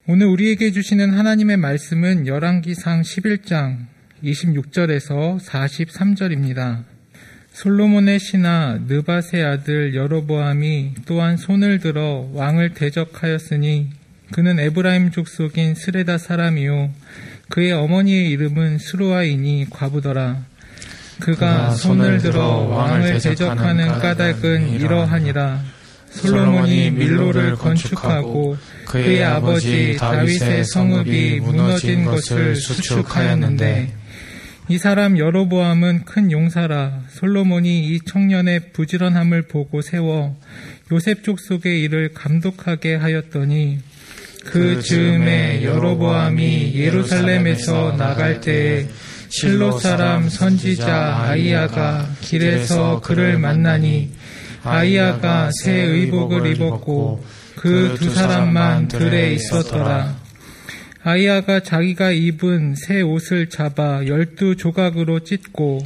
오늘 우리에게 주시는 하나님의 말씀은 열왕기상 11장 26절에서 43절입니다. 솔로몬의 신하 느밧의 아들 여로보암이 또한 손을 들어 왕을 대적하였으니 그는 에브라임 족속인 스레다 사람이요 그의 어머니의 이름은 스루아이니 과부더라. 그가 손을 들어 왕을 대적하는 까닭은 이러하니라. 솔로몬이 밀로를 건축하고 그의 아버지 다윗의 성읍이 무너진 것을 수축하였는데, 이 사람 여로보암은 큰 용사라. 솔로몬이 이 청년의 부지런함을 보고 세워 요셉 족속의 일을 감독하게 하였더니, 그 즈음에 여로보암이 예루살렘에서 나갈 때에 실로 사람 선지자 아이야가 길에서 그를 만나니, 아이야가 새 의복을 입었고 그 두 사람만 들에 있었더라. 아이야가 자기가 입은 새 옷을 잡아 12조각으로 찢고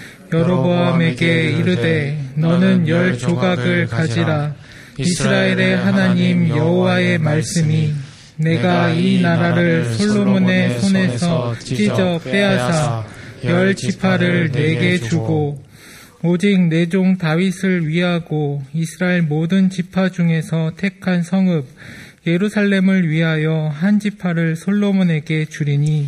여로보암에게 이르되, 너는 10조각을 가지라. 이스라엘의 하나님 여호와의 말씀이 내가 이 나라를 솔로몬의 손에서 찢어 빼앗아 10지파를 내게 주고, 오직 내 종 다윗을 위하고 이스라엘 모든 지파 중에서 택한 성읍 예루살렘을 위하여 한 지파를 솔로몬에게 주리니,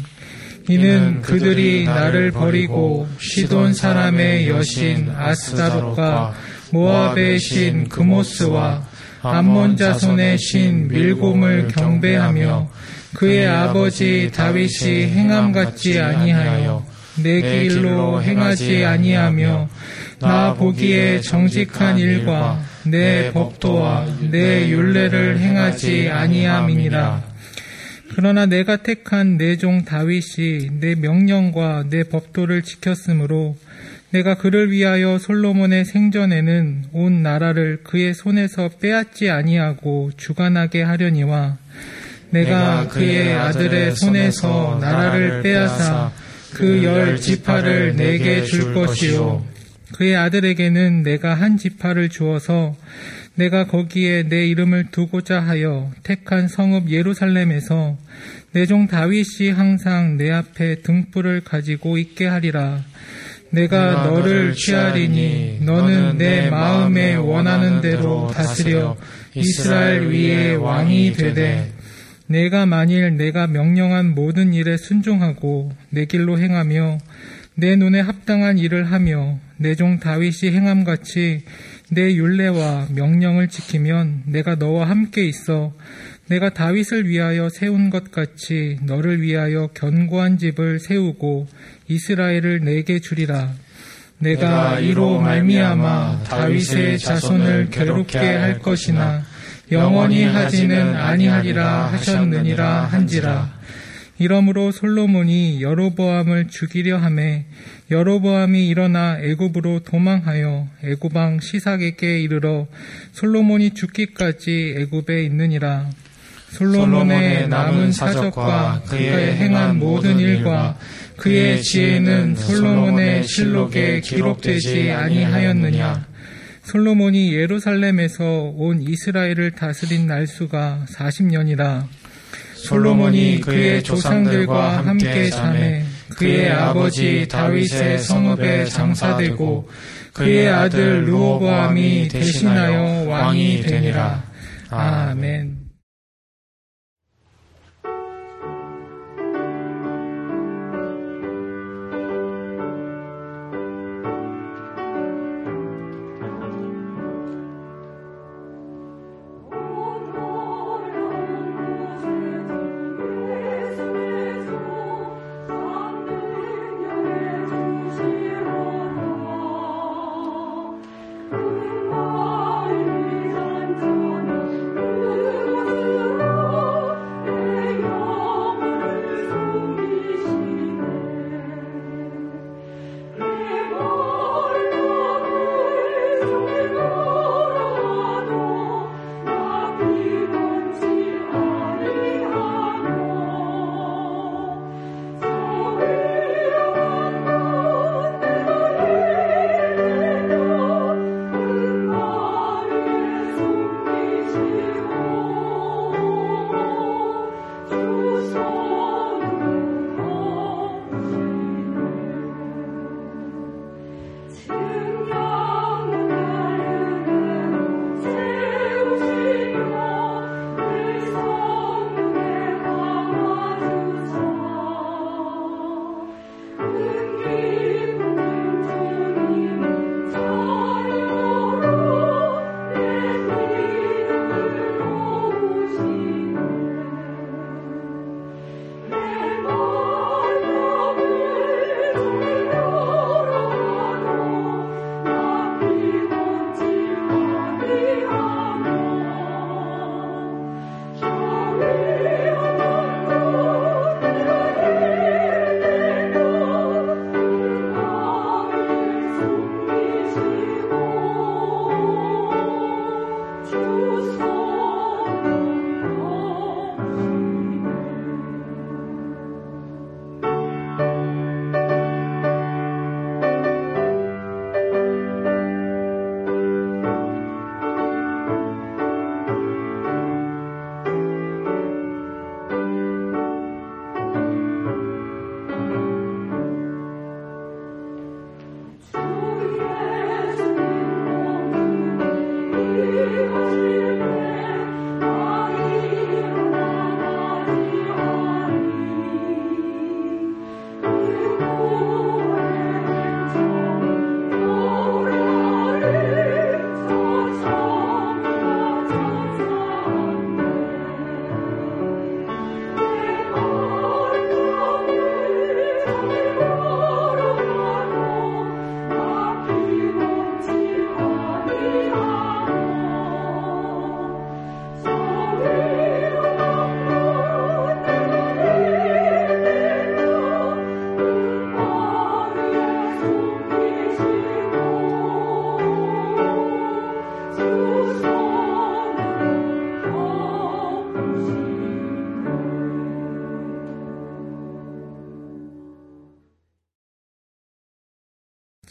이는 그들이 나를 버리고 시돈 사람의 여신 아스다롯과 모압의 신 그모스와 암몬 자손의 신 밀곰을 경배하며 그의 아버지 다윗이 행함 같지 아니하여 내 길로 행하지 아니하며 나 보기에 정직한 일과 내 법도와 내 율례를 행하지 아니함이니라. 그러나 내가 택한 내 종 다윗이 내 명령과 내 법도를 지켰으므로 내가 그를 위하여 솔로몬의 생전에는 온 나라를 그의 손에서 빼앗지 아니하고 주관하게 하려니와, 내가 그의 아들의 손에서 나라를 빼앗아 그 10지파를 내게 줄 것이요, 그의 아들에게는 내가 한 지파를 주어서 내가 거기에 내 이름을 두고자 하여 택한 성읍 예루살렘에서 내 종 다윗이 항상 내 앞에 등불을 가지고 있게 하리라. 내가 너를 취하리니 너는 내 마음에 원하는 대로 다스려 이스라엘 위에 왕이 되되, 내가 만일 내가 명령한 모든 일에 순종하고 내 길로 행하며 내 눈에 합당한 일을 하며 내 종 다윗이 행함같이 내 율례와 명령을 지키면 내가 너와 함께 있어 내가 다윗을 위하여 세운 것 같이 너를 위하여 견고한 집을 세우고 이스라엘을 내게 주리라. 내가 이로 말미암아 다윗의 자손을 괴롭게 할 것이나 영원히 하지는 아니하리라 하셨느니라 한지라. 이러므로 솔로몬이 여로보암을 죽이려 하매 여로보암이 일어나 애굽으로 도망하여 애굽 왕 시삭에게 이르러 솔로몬이 죽기까지 애굽에 있느니라. 솔로몬의 남은 사적과 그의 행한 모든 일과 그의 지혜는 솔로몬의 실록에 기록되지 아니하였느냐. 솔로몬이 예루살렘에서 온 이스라엘을 다스린 날수가 40년이라. 솔로몬이 그의 조상들과 함께 자매 그의 아버지 다윗의 성읍에 장사되고 그의 아들 르호보암이 대신하여 왕이 되니라. 아멘. 그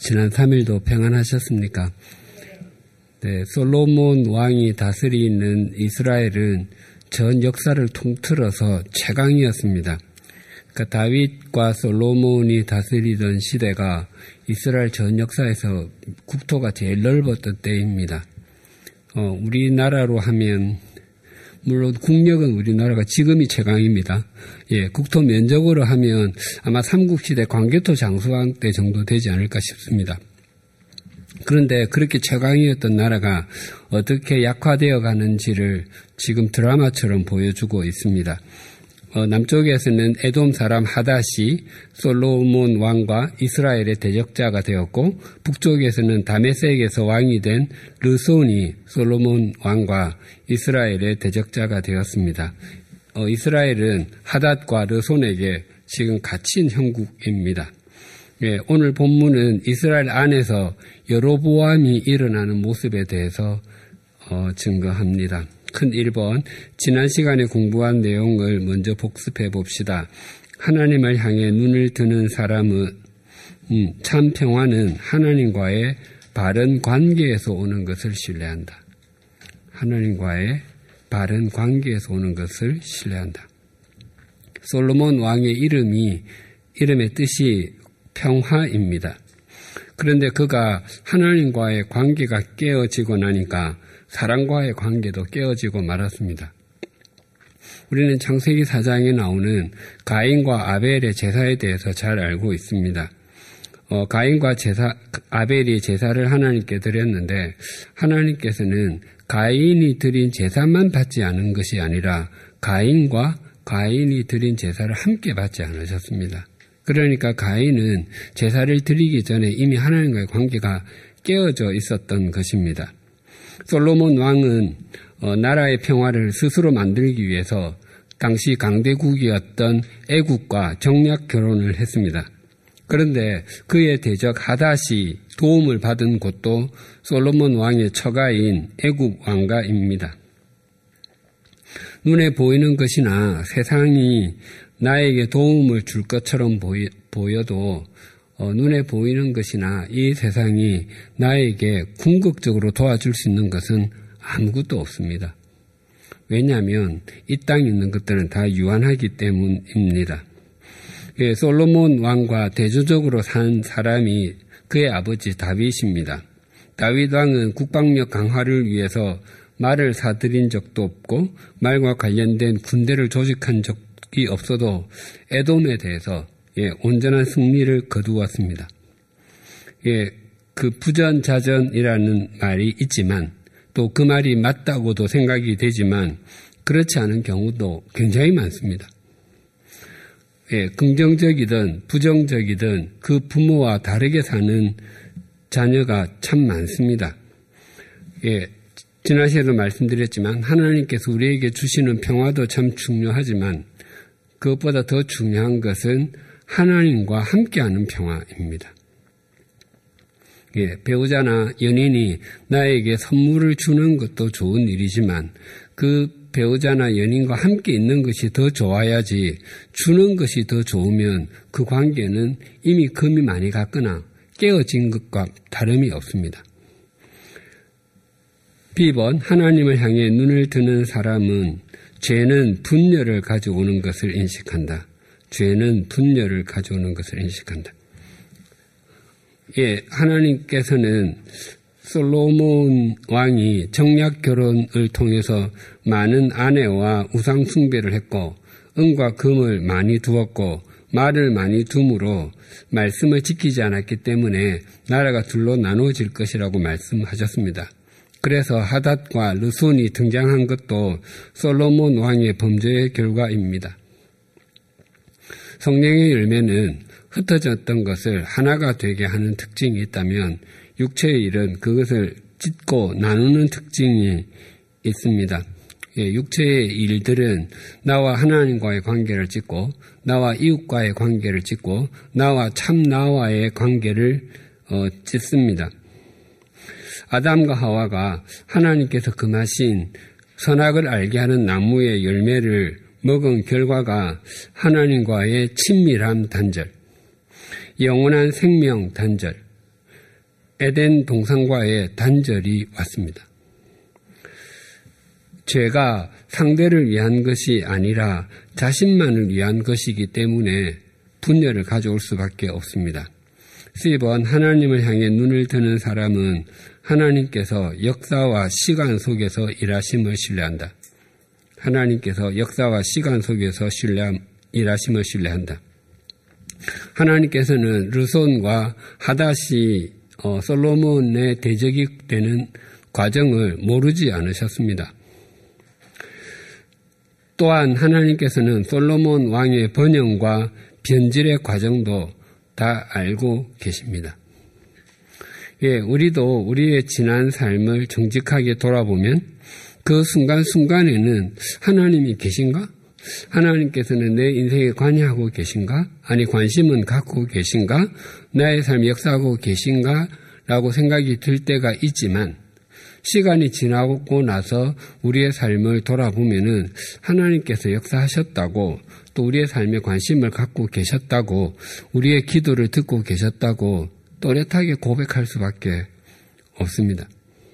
지난 3일도 평안하셨습니까? 네, 솔로몬 왕이 다스리는 이스라엘은 전 역사를 통틀어서 최강이었습니다. 그러니까 다윗과 솔로몬이 다스리던 시대가 이스라엘 전 역사에서 국토가 제일 넓었던 때입니다. 우리나라로 하면 물론 국력은 우리나라가 지금이 최강입니다. 예, 국토 면적으로 하면 아마 삼국시대 광개토 장수왕 때 정도 되지 않을까 싶습니다. 그런데 그렇게 최강이었던 나라가 어떻게 약화되어 가는지를 지금 드라마처럼 보여주고 있습니다. 남쪽에서는 에돔 사람 하닷이 솔로몬 왕과 이스라엘의 대적자가 되었고, 북쪽에서는 다메섹에서 왕이 된 르손이 솔로몬 왕과 이스라엘의 대적자가 되었습니다. 이스라엘은 하닷과 르손에게 지금 갇힌 형국입니다. 예, 오늘 본문은 이스라엘 안에서 여로보암이 일어나는 모습에 대해서 증거합니다. 큰 1번, 지난 시간에 공부한 내용을 먼저 복습해 봅시다. 하나님을 향해 눈을 드는 사람은 참 평화는 하나님과의 바른 관계에서 오는 것을 신뢰한다. 하나님과의 바른 관계에서 오는 것을 신뢰한다. 솔로몬 왕의 이름의 뜻이 평화입니다. 그런데 그가 하나님과의 관계가 깨어지고 나니까 사람과의 관계도 깨어지고 말았습니다. 우리는 창세기 4장에 나오는 가인과 아벨의 제사에 대해서 잘 알고 있습니다. 가인과 아벨이 제사를 하나님께 드렸는데 하나님께서는 가인이 드린 제사만 받지 않은 것이 아니라 가인과 가인이 드린 제사를 함께 받지 않으셨습니다. 그러니까 가인은 제사를 드리기 전에 이미 하나님과의 관계가 깨어져 있었던 것입니다. 솔로몬 왕은 나라의 평화를 스스로 만들기 위해서 당시 강대국이었던 애국과 정략 결혼을 했습니다. 그런데 그의 대적 하닷이 도움을 받은 곳도 솔로몬 왕의 처가인 애국 왕가입니다. 눈에 보이는 것이나 세상이 나에게 도움을 줄 것처럼 보여도 눈에 보이는 것이나 이 세상이 나에게 궁극적으로 도와줄 수 있는 것은 아무것도 없습니다. 왜냐하면 이 땅에 있는 것들은 다 유한하기 때문입니다. 예, 솔로몬 왕과 대조적으로 산 사람이 그의 아버지 다윗입니다. 다윗 왕은 국방력 강화를 위해서 말을 사들인 적도 없고 말과 관련된 군대를 조직한 적이 없어도 에돔에 대해서 온전한 승리를 거두었습니다. 그 부전자전이라는 말이 있지만 또 그 말이 맞다고도 생각이 되지만 그렇지 않은 경우도 굉장히 많습니다. 긍정적이든 부정적이든 그 부모와 다르게 사는 자녀가 참 많습니다. 지난 시간에도 말씀드렸지만 하나님께서 우리에게 주시는 평화도 참 중요하지만 그것보다 더 중요한 것은 하나님과 함께하는 평화입니다. 배우자나 연인이 나에게 선물을 주는 것도 좋은 일이지만 그 배우자나 연인과 함께 있는 것이 더 좋아야지 주는 것이 더 좋으면 그 관계는 이미 금이 많이 갔거나 깨어진 것과 다름이 없습니다. B번, 하나님을 향해 눈을 드는 사람은 죄는 분열을 가져오는 것을 인식한다. 죄는 분열을 가져오는 것을 인식한다. 하나님께서는 솔로몬 왕이 정략 결혼을 통해서 많은 아내와 우상 숭배를 했고 은과 금을 많이 두었고 말을 많이 둠으로 말씀을 지키지 않았기 때문에 나라가 둘로 나누어질 것이라고 말씀하셨습니다. 그래서 하닷과 르손이 등장한 것도 솔로몬 왕의 범죄의 결과입니다. 성령의 열매는 흩어졌던 것을 하나가 되게 하는 특징이 있다면 육체의 일은 그것을 찢고 나누는 특징이 있습니다. 육체의 일들은 나와 하나님과의 관계를 찢고 나와 이웃과의 관계를 찢고 나와 참 나와의 관계를 찢습니다. 아담과 하와가 하나님께서 금하신 선악을 알게 하는 나무의 열매를 먹은 결과가 하나님과의 친밀함 단절, 영원한 생명 단절, 에덴 동산과의 단절이 왔습니다. 죄가 상대를 위한 것이 아니라 자신만을 위한 것이기 때문에 분열을 가져올 수밖에 없습니다. 10번 하나님을 향해 눈을 드는 사람은 하나님께서 역사와 시간 속에서 일하심을 신뢰한다. 하나님께서 역사와 시간 속에서 일하심을 신뢰한다. 하나님께서는 르손과 하닷이 솔로몬의 대적이 되는 과정을 모르지 않으셨습니다. 또한 하나님께서는 솔로몬 왕의 번영과 변질의 과정도 다 알고 계십니다. 예, 우리도 우리의 지난 삶을 정직하게 돌아보면 그 순간순간에는 하나님이 계신가? 하나님께서는 내 인생에 관여하고 계신가? 아니, 관심은 갖고 계신가? 나의 삶에 역사하고 계신가? 라고 생각이 들 때가 있지만 시간이 지나고 나서 우리의 삶을 돌아보면은 하나님께서 역사하셨다고, 또 우리의 삶에 관심을 갖고 계셨다고, 우리의 기도를 듣고 계셨다고 또렷하게 고백할 수밖에 없습니다.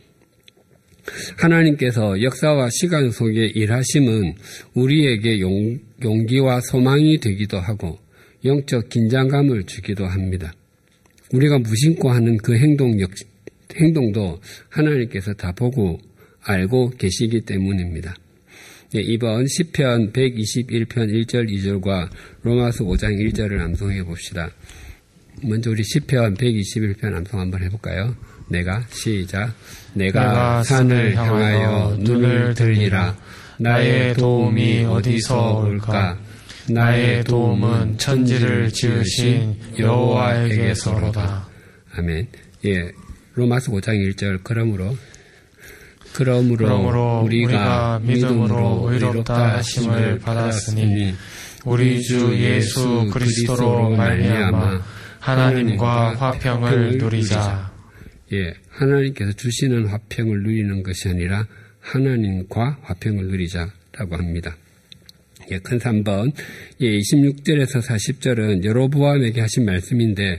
하나님께서 역사와 시간 속에 일하심은 우리에게 용기와 소망이 되기도 하고 영적 긴장감을 주기도 합니다. 우리가 무심코 하는 그 행동도 하나님께서 다 보고 알고 계시기 때문입니다. 이번 시편 121편 1절 2절과 로마서 5장 1절을 암송해 봅시다. 먼저 우리 시편 121편 암송 한번 해볼까요? 시작. 내가 산을 향하여 눈을 들리라. 나의 도움이 어디서 올까? 나의 도움은 천지를 지으신 여호와에게서로다. 아멘. 예, 로마서 5장 1절. 그러므로 우리가 믿음으로 의롭다 하심을 받았으니 우리 주 예수 그리스도로 말미암아 하나님과 화평을 누리자. 예, 하나님께서 주시는 화평을 누리는 것이 아니라 하나님과 화평을 누리자라고 합니다. 예, 큰 3번. 예, 26절에서 40절은 여로보암에게 하신 말씀인데,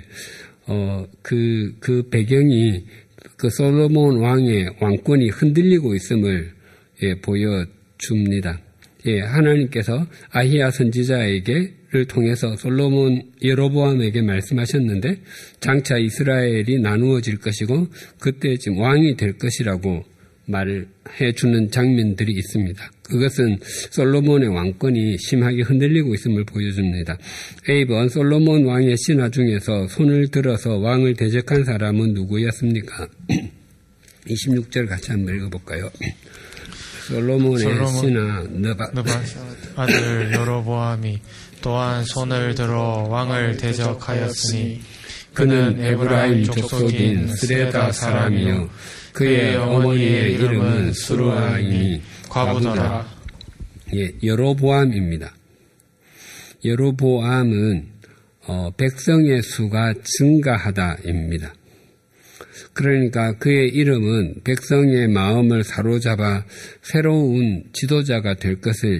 그 배경이 그 솔로몬 왕의 왕권이 흔들리고 있음을 보여줍니다. 예, 하나님께서 아히야 선지자를 통해서 여로보암에게 말씀하셨는데 장차 이스라엘이 나누어질 것이고 그때 지금 왕이 될 것이라고 말을 해주는 장면들이 있습니다. 그것은 솔로몬의 왕권이 심하게 흔들리고 있음을 보여줍니다. A번 솔로몬 왕의 신하 중에서 손을 들어서 왕을 대적한 사람은 누구였습니까? 26절 같이 한번 읽어볼까요? 솔로몬의 신하 느밧 아들 여로보암이 또한 손을 들어 왕을 대적하였으니 그는 에브라임 족속인 스레다 사람이요 그의 어머니의 이름은 스루아이니 과부더라. 예, 여로보암입니다. 여로보암은 백성의 수가 증가하다입니다. 그러니까 그의 이름은 백성의 마음을 사로잡아 새로운 지도자가 될 것을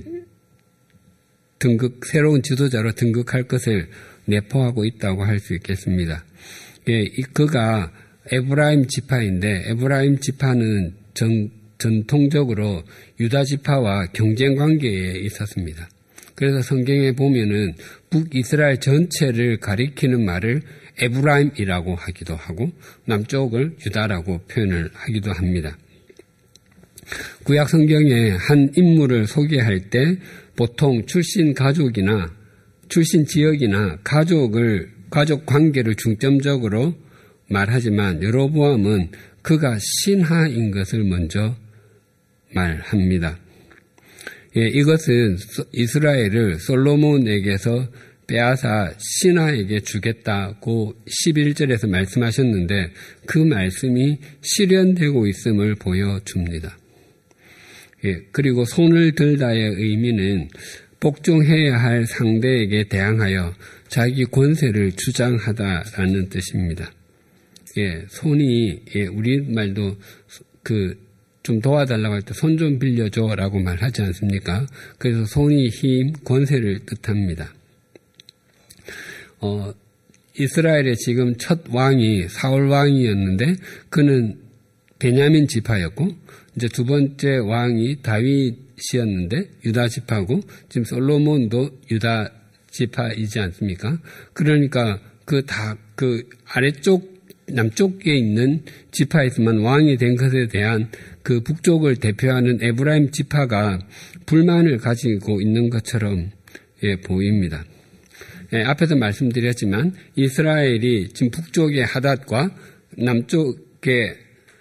새로운 지도자로 등극할 것을 내포하고 있다고 할 수 있겠습니다. 예, 그가 에브라임 지파인데 에브라임 지파는 전통적으로 유다 지파와 경쟁 관계에 있었습니다. 그래서 성경에 보면은 북이스라엘 전체를 가리키는 말을 에브라임이라고 하기도 하고 남쪽을 유다라고 표현을 하기도 합니다. 구약 성경에 한 인물을 소개할 때 보통 출신 가족이나 출신 지역이나 가족 관계를 중점적으로 말하지만 여로보암은 그가 신하인 것을 먼저 말합니다. 예, 이것은 이스라엘을 솔로몬에게서 빼앗아 신하에게 주겠다고 11절에서 말씀하셨는데 그 말씀이 실현되고 있음을 보여줍니다. 예, 그리고 손을 들다의 의미는 복종해야 할 상대에게 대항하여 자기 권세를 주장하다라는 뜻입니다. 예, 우리말도 좀 도와달라고 할 때 손 좀 빌려줘라고 말하지 않습니까? 그래서 손이 힘, 권세를 뜻합니다. 이스라엘의 지금 첫 왕이 사울 왕이었는데 그는 베냐민 지파였고 이제 두 번째 왕이 다윗이었는데 유다 지파고 지금 솔로몬도 유다 지파이지 않습니까? 그러니까 그 아래쪽 남쪽에 있는 지파에서만 왕이 된 것에 대한 그 북쪽을 대표하는 에브라임 지파가 불만을 가지고 있는 것처럼 보입니다. 앞에서 말씀드렸지만 이스라엘이 지금 북쪽의 하닷과 남쪽의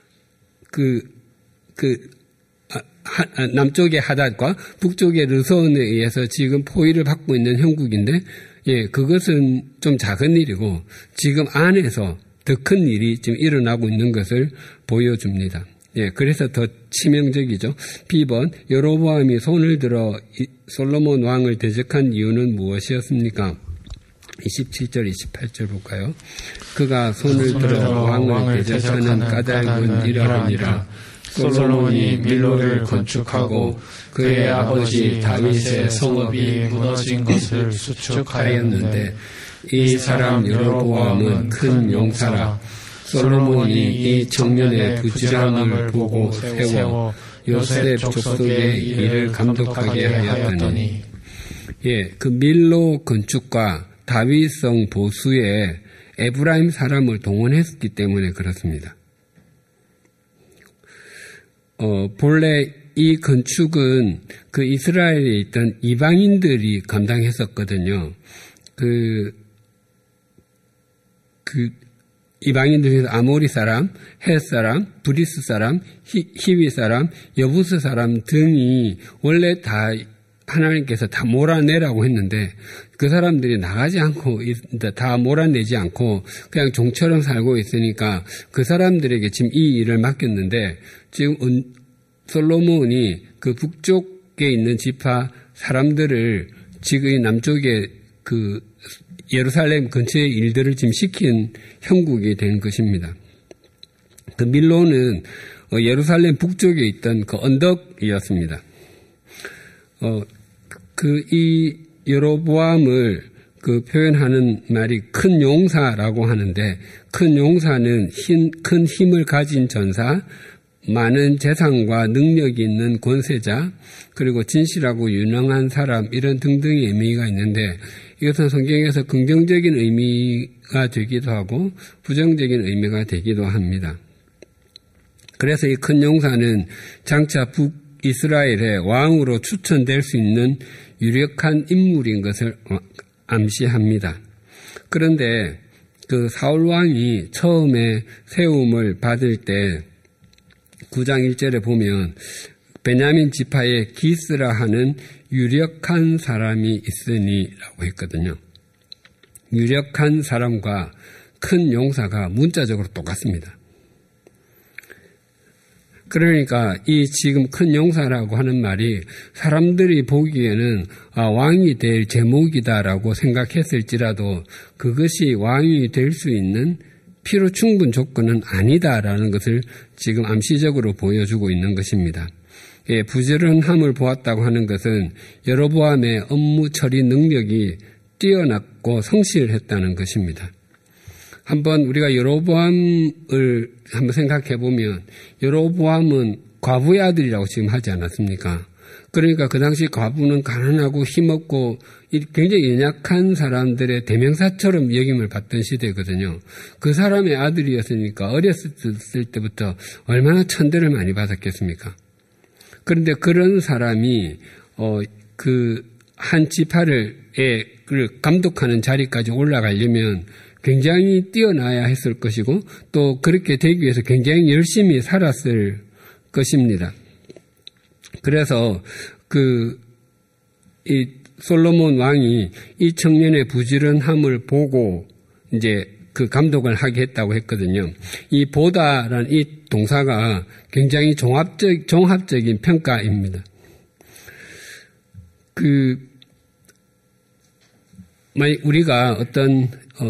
남쪽의 하닷과 북쪽의 르손에 의해서 지금 포위를 받고 있는 형국인데, 그것은 좀 작은 일이고 지금 안에서 더 큰 일이 지금 일어나고 있는 것을 보여줍니다. 그래서 더 치명적이죠. B번, 여로보암이 손을 들어 솔로몬 왕을 대적한 이유는 무엇이었습니까? 27절, 28절 볼까요? 그가 손을 들어 왕을 대적하는 까닭은 이러하니라. 솔로몬이 밀로를 건축하고 그의 아버지 다윗의 성읍이 무너진 것을 수축하였는데 이 사람 여로보암은 큰 용사라. 솔로몬이 이 청년의 부지런함을 보고 세워 요셉 족속의 일을 감독하게 하였더니, 그 밀로 건축과 다윗성 보수에 에브라임 사람을 동원했기 때문에 그렇습니다. 본래 이 건축은 그 이스라엘에 있던 이방인들이 감당했었거든요. 이방인들 중에서 아모리 사람, 헷 사람, 브리스 사람, 히위 사람, 여부스 사람 등이 원래 다 하나님께서 다 몰아내라고 했는데 그 사람들이 나가지 않고 다 몰아내지 않고 그냥 종처럼 살고 있으니까 그 사람들에게 지금 이 일을 맡겼는데 지금 솔로몬이 그 북쪽에 있는 지파 사람들을 지금 이 남쪽에 그 예루살렘 근처의 일들을 지금 시킨 형국이 된 것입니다. 그 밀로는 예루살렘 북쪽에 있던 그 언덕이었습니다. 이 여로보암을 표현하는 말이 큰 용사라고 하는데, 큰 용사는 큰 힘을 가진 전사, 많은 재산과 능력이 있는 권세자, 그리고 진실하고 유능한 사람, 이런 등등의 의미가 있는데, 이것은 성경에서 긍정적인 의미가 되기도 하고 부정적인 의미가 되기도 합니다. 그래서 이 큰 용사는 장차 북이스라엘의 왕으로 추천될 수 있는 유력한 인물인 것을 암시합니다. 그런데 그 사울 왕이 처음에 세움을 받을 때 9장 1절에 보면 베냐민 지파에 기스라 하는 유력한 사람이 있으니라고 했거든요. 유력한 사람과 큰 용사가 문자적으로 똑같습니다. 그러니까 이 지금 큰 용사라고 하는 말이 사람들이 보기에는 왕이 될 제목이다라고 생각했을지라도 그것이 왕이 될 수 있는 필요 충분 조건은 아니다라는 것을 지금 암시적으로 보여주고 있는 것입니다. 부지런함을 보았다고 하는 것은 여로보암의 업무 처리 능력이 뛰어났고 성실했다는 것입니다. 한번 우리가 여로보암을 한번 생각해 보면 여로보암은 과부의 아들이라고 지금 하지 않았습니까? 그러니까 그 당시 과부는 가난하고 힘없고 굉장히 연약한 사람들의 대명사처럼 여김을 받던 시대거든요. 그 사람의 아들이었으니까 어렸을 때부터 얼마나 천대를 많이 받았겠습니까? 그런데 그런 사람이 한 지파를 감독하는 자리까지 올라가려면 굉장히 뛰어나야 했을 것이고 또 그렇게 되기 위해서 굉장히 열심히 살았을 것입니다. 그래서 이 솔로몬 왕이 이 청년의 부지런함을 보고 이제 그 감독을 하게 했다고 했거든요. 이 보다라는 이 동사가 굉장히 종합적인 평가입니다. 우리가 어떤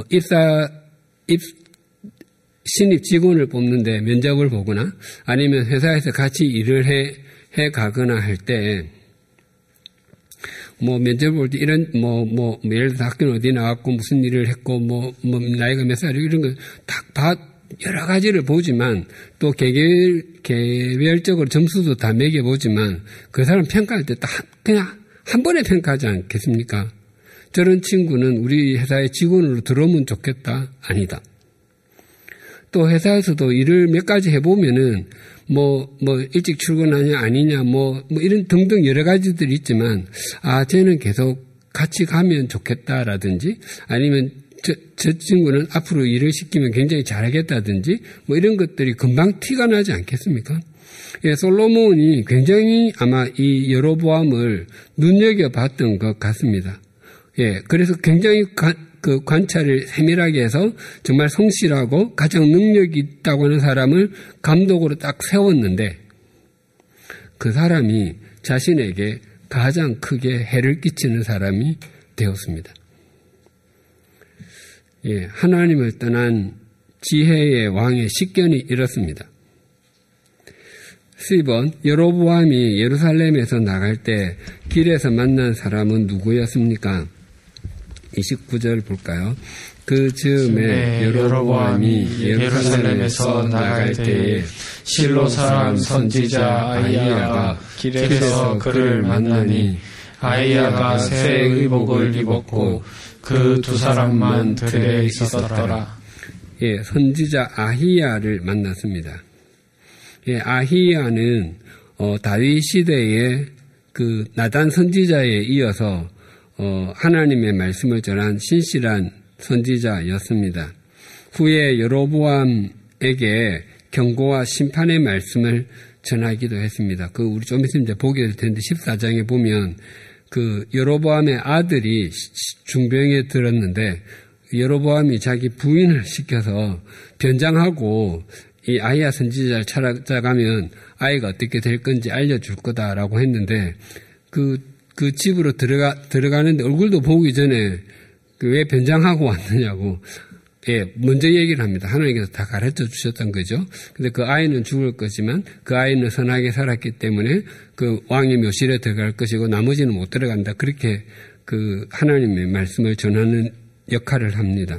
신입 직원을 뽑는데 면접을 보거나 아니면 회사에서 같이 일을 해 가거나 할 때 뭐 면접 볼 때 이런 예를 들어서 학교는 어디 나왔고 무슨 일을 했고 나이가 몇 살이고 이런 거 다 여러 가지를 보지만 또 개별적으로 점수도 다 매겨보지만 그 사람 평가할 때 그냥 한 번에 평가하지 않겠습니까? 저런 친구는 우리 회사의 직원으로 들어오면 좋겠다? 아니다. 또 회사에서도 일을 몇 가지 해보면은 일찍 출근하냐 아니냐 이런 등등 여러 가지들이 있지만 쟤는 계속 같이 가면 좋겠다라든지 아니면 저 친구는 앞으로 일을 시키면 굉장히 잘하겠다든지 이런 것들이 금방 티가 나지 않겠습니까? 예, 솔로몬이 굉장히 아마 이 여로보암을 눈여겨봤던 것 같습니다. 예, 그래서 굉장히 그 관찰을 세밀하게 해서 정말 성실하고 가장 능력이 있다고 하는 사람을 감독으로 딱 세웠는데 그 사람이 자신에게 가장 크게 해를 끼치는 사람이 되었습니다. 예, 하나님을 떠난 지혜의 왕의 식견이 이렇습니다. 10번 여로보암이 예루살렘에서 나갈 때 길에서 만난 사람은 누구였습니까? 29절 볼까요? 그 즈음에 여로보암이 예루살렘에서 나갈 때에 실로 사람 선지자 아히야가 길에서 그를 만나니 아히야가 새 의복을 입었고 그 두 사람만 들에 있었더라. 예, 선지자 아히야를 만났습니다. 예, 아히야는 다윗 시대의 그 나단 선지자에 이어서 하나님의 말씀을 전한 신실한 선지자였습니다. 후에 여로보암에게 경고와 심판의 말씀을 전하기도 했습니다. 우리 좀 있으면 이제 보게 될 텐데 14장에 보면 그 여로보암의 아들이 중병에 들었는데 여로보암이 자기 부인을 시켜서 변장하고 이 아히야 선지자를 찾아가면 아이가 어떻게 될 건지 알려줄 거다라고 했는데 그 집으로 들어가는데 얼굴도 보기 전에 왜 변장하고 왔느냐고 먼저 얘기를 합니다. 하나님께서 다 가르쳐 주셨던 거죠. 근데 그 아이는 죽을 거지만 그 아이는 선하게 살았기 때문에 그 왕의 묘실에 들어갈 것이고 나머지는 못 들어간다. 그렇게 그 하나님의 말씀을 전하는 역할을 합니다.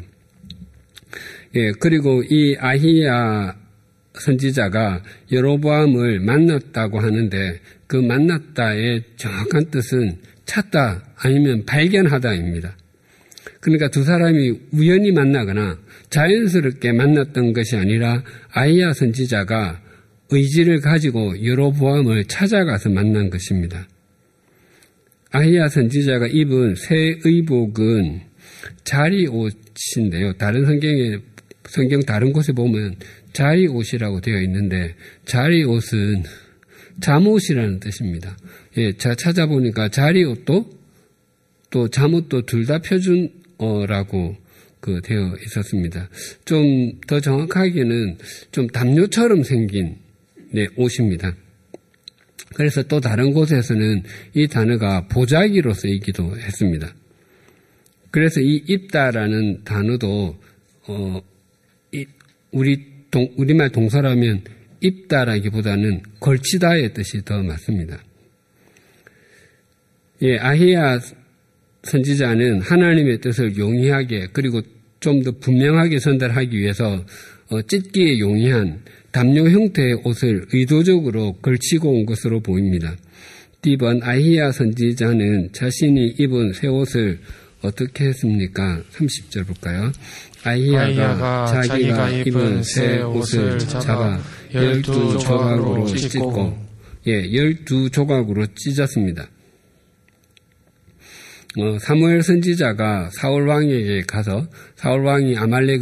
예, 그리고 이 아히야 선지자가 여로보암을 만났다고 하는데 그 만났다의 정확한 뜻은 찾다 아니면 발견하다입니다. 그러니까 두 사람이 우연히 만나거나 자연스럽게 만났던 것이 아니라 아히야 선지자가 의지를 가지고 여로보암을 찾아가서 만난 것입니다. 아히야 선지자가 입은 새 의복은 자리옷인데요. 다른 성경 다른 곳에 보면 자리옷이라고 되어 있는데 자리옷은 잠옷이라는 뜻입니다. 예, 제가 찾아보니까 자리옷도 또 잠옷도 둘 다 표준어라고 되어 있었습니다. 좀 더 정확하게는 좀 담요처럼 생긴 옷입니다. 그래서 또 다른 곳에서는 이 단어가 보자기로 쓰이기도 했습니다. 그래서 이 입다라는 단어도 우리말 동사라면 입다라기보다는 걸치다의 뜻이 더 맞습니다. 예, 아히야 선지자는 하나님의 뜻을 용이하게 그리고 좀 더 분명하게 전달하기 위해서 찢기에 용이한 담요 형태의 옷을 의도적으로 걸치고 온 것으로 보입니다. D번 아히야 선지자는 자신이 입은 새 옷을 어떻게 했습니까? 30절 볼까요? 아히야가 자기가 입은 새 옷을 잡아 12조각으로 찢고 12조각으로 찢었습니다. 사무엘 선지자가 사울 왕에게 가서 사울 왕에게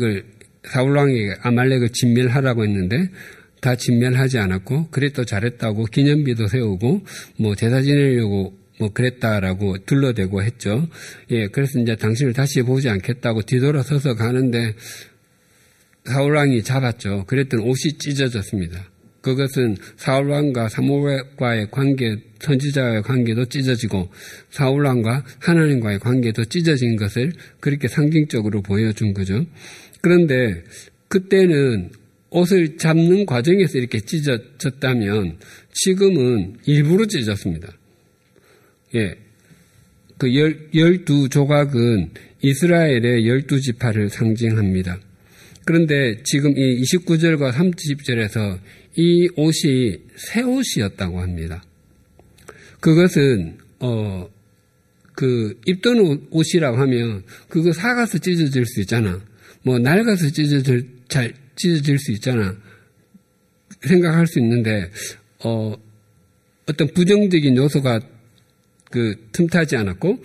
아말렉을 진멸하라고 했는데 다 진멸하지 않았고 그래도 잘했다고 기념비도 세우고 제사 지내려고 그랬다라고 둘러대고 했죠. 예, 그래서 이제 당신을 다시 보지 않겠다고 뒤돌아서서 가는데 사울 왕이 잡았죠. 그랬더니 옷이 찢어졌습니다. 그것은 사울 왕과 사무엘과의 관계, 선지자와의 관계도 찢어지고 사울 왕과 하나님과의 관계도 찢어진 것을 그렇게 상징적으로 보여준 거죠. 그런데 그때는 옷을 잡는 과정에서 이렇게 찢어졌다면 지금은 일부러 찢었습니다. 예. 그 12조각은 이스라엘의 12지파를 상징합니다. 그런데 지금 이 29절과 30절에서 이 옷이 새 옷이었다고 합니다. 그것은 입던 옷이라고 하면 그거 사가서 찢어질 수 있잖아. 뭐 낡아서 찢어질 수 있잖아. 생각할 수 있는데 어떤 부정적인 요소가 틈타지 않았고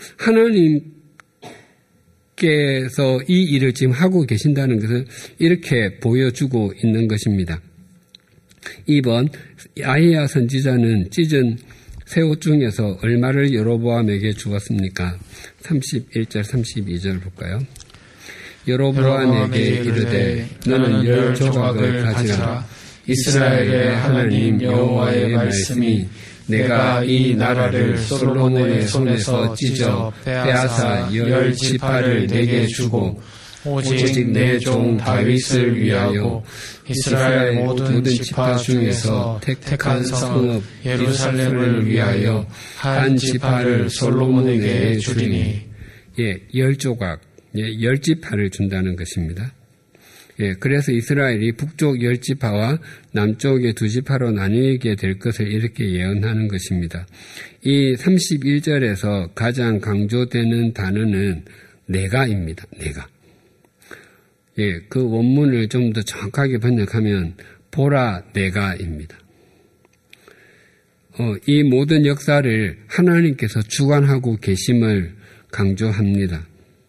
하나님께서 이 일을 지금 하고 계신다는 것을 이렇게 보여주고 있는 것입니다. 2번 아히야 선지자는 찢은 새 옷 중에서 얼마를 여로보암에게 주었습니까? 31절 32절 볼까요? 여로보암에게 이르되 너는 10조각을 가지라. 이스라엘의 하나님 여호와의 말씀이 내가 이 나라를 솔로몬의 손에서 찢어 빼앗아 10지파를 내게 주고 오직 내 종 다윗을 위하여 이스라엘 모든 지파 중에서 택한 성읍 예루살렘을 위하여 한 지파를 솔로몬에게 주리니. 10조각, 10지파를 준다는 것입니다. 그래서 이스라엘이 북쪽 10지파와 남쪽의 2지파로 나뉘게 될 것을 이렇게 예언하는 것입니다. 이 31절에서 가장 강조되는 단어는 내가입니다. 내가. 그 원문을 좀 더 정확하게 번역하면 보라 내가입니다. 이 모든 역사를 하나님께서 주관하고 계심을 강조합니다.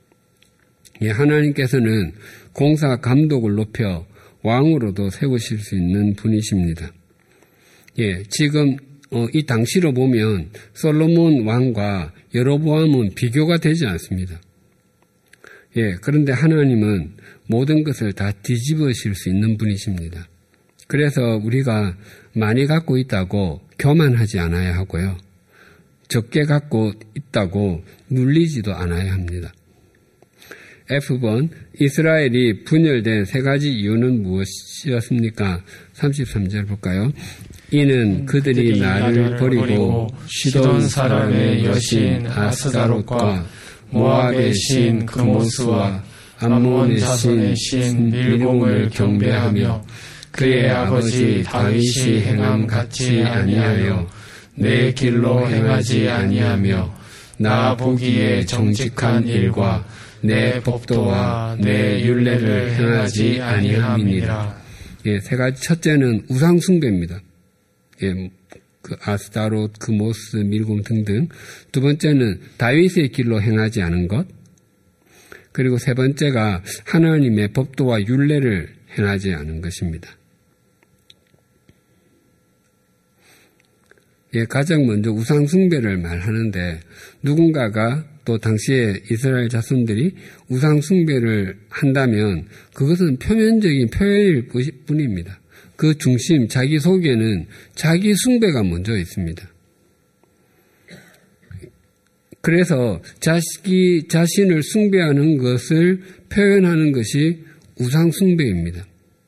하나님께서는 공사 감독을 높여 왕으로도 세우실 수 있는 분이십니다. 지금 이 당시로 보면 솔로몬 왕과 여로보암은 비교가 되지 않습니다. 그런데 하나님은 모든 것을 다 뒤집으실 수 있는 분이십니다. 그래서 우리가 많이 갖고 있다고 교만하지 않아야 하고요. 적게 갖고 있다고 눌리지도 않아야 합니다. F번 이스라엘이 분열된 세 가지 이유는 무엇이었습니까? 33절 볼까요? 이는 그들이 나를 버리고 시돈 사람의 여신 아스다롯과 모압의 신 그모스와 암몬의 신 밀곰을 경배하며 그의 아버지 다윗이 행함 같이 아니하여 내 길로 행하지 아니하며 나 보기에 정직한 일과 내 법도와 내 율례를 행하지 아니함이니라. 세 가지. 첫째는 우상 숭배입니다. 그 아스타롯, 그모스, 밀곰 등등. 두 번째는 다윗의 길로 행하지 않은 것. 그리고 세 번째가 하나님의 법도와 율례를 행하지 않은 것입니다. 가장 먼저 우상 숭배를 말하는데 누군가가 또 당시에 이스라엘 자손들이 우상 숭배를 한다면 그것은 표면적인 표현일 뿐입니다. 그 중심, 자기 속에는 자기 숭배가 먼저 있습니다. 그래서 자신을 숭배하는 것을 표현하는 것이 우상 숭배입니다.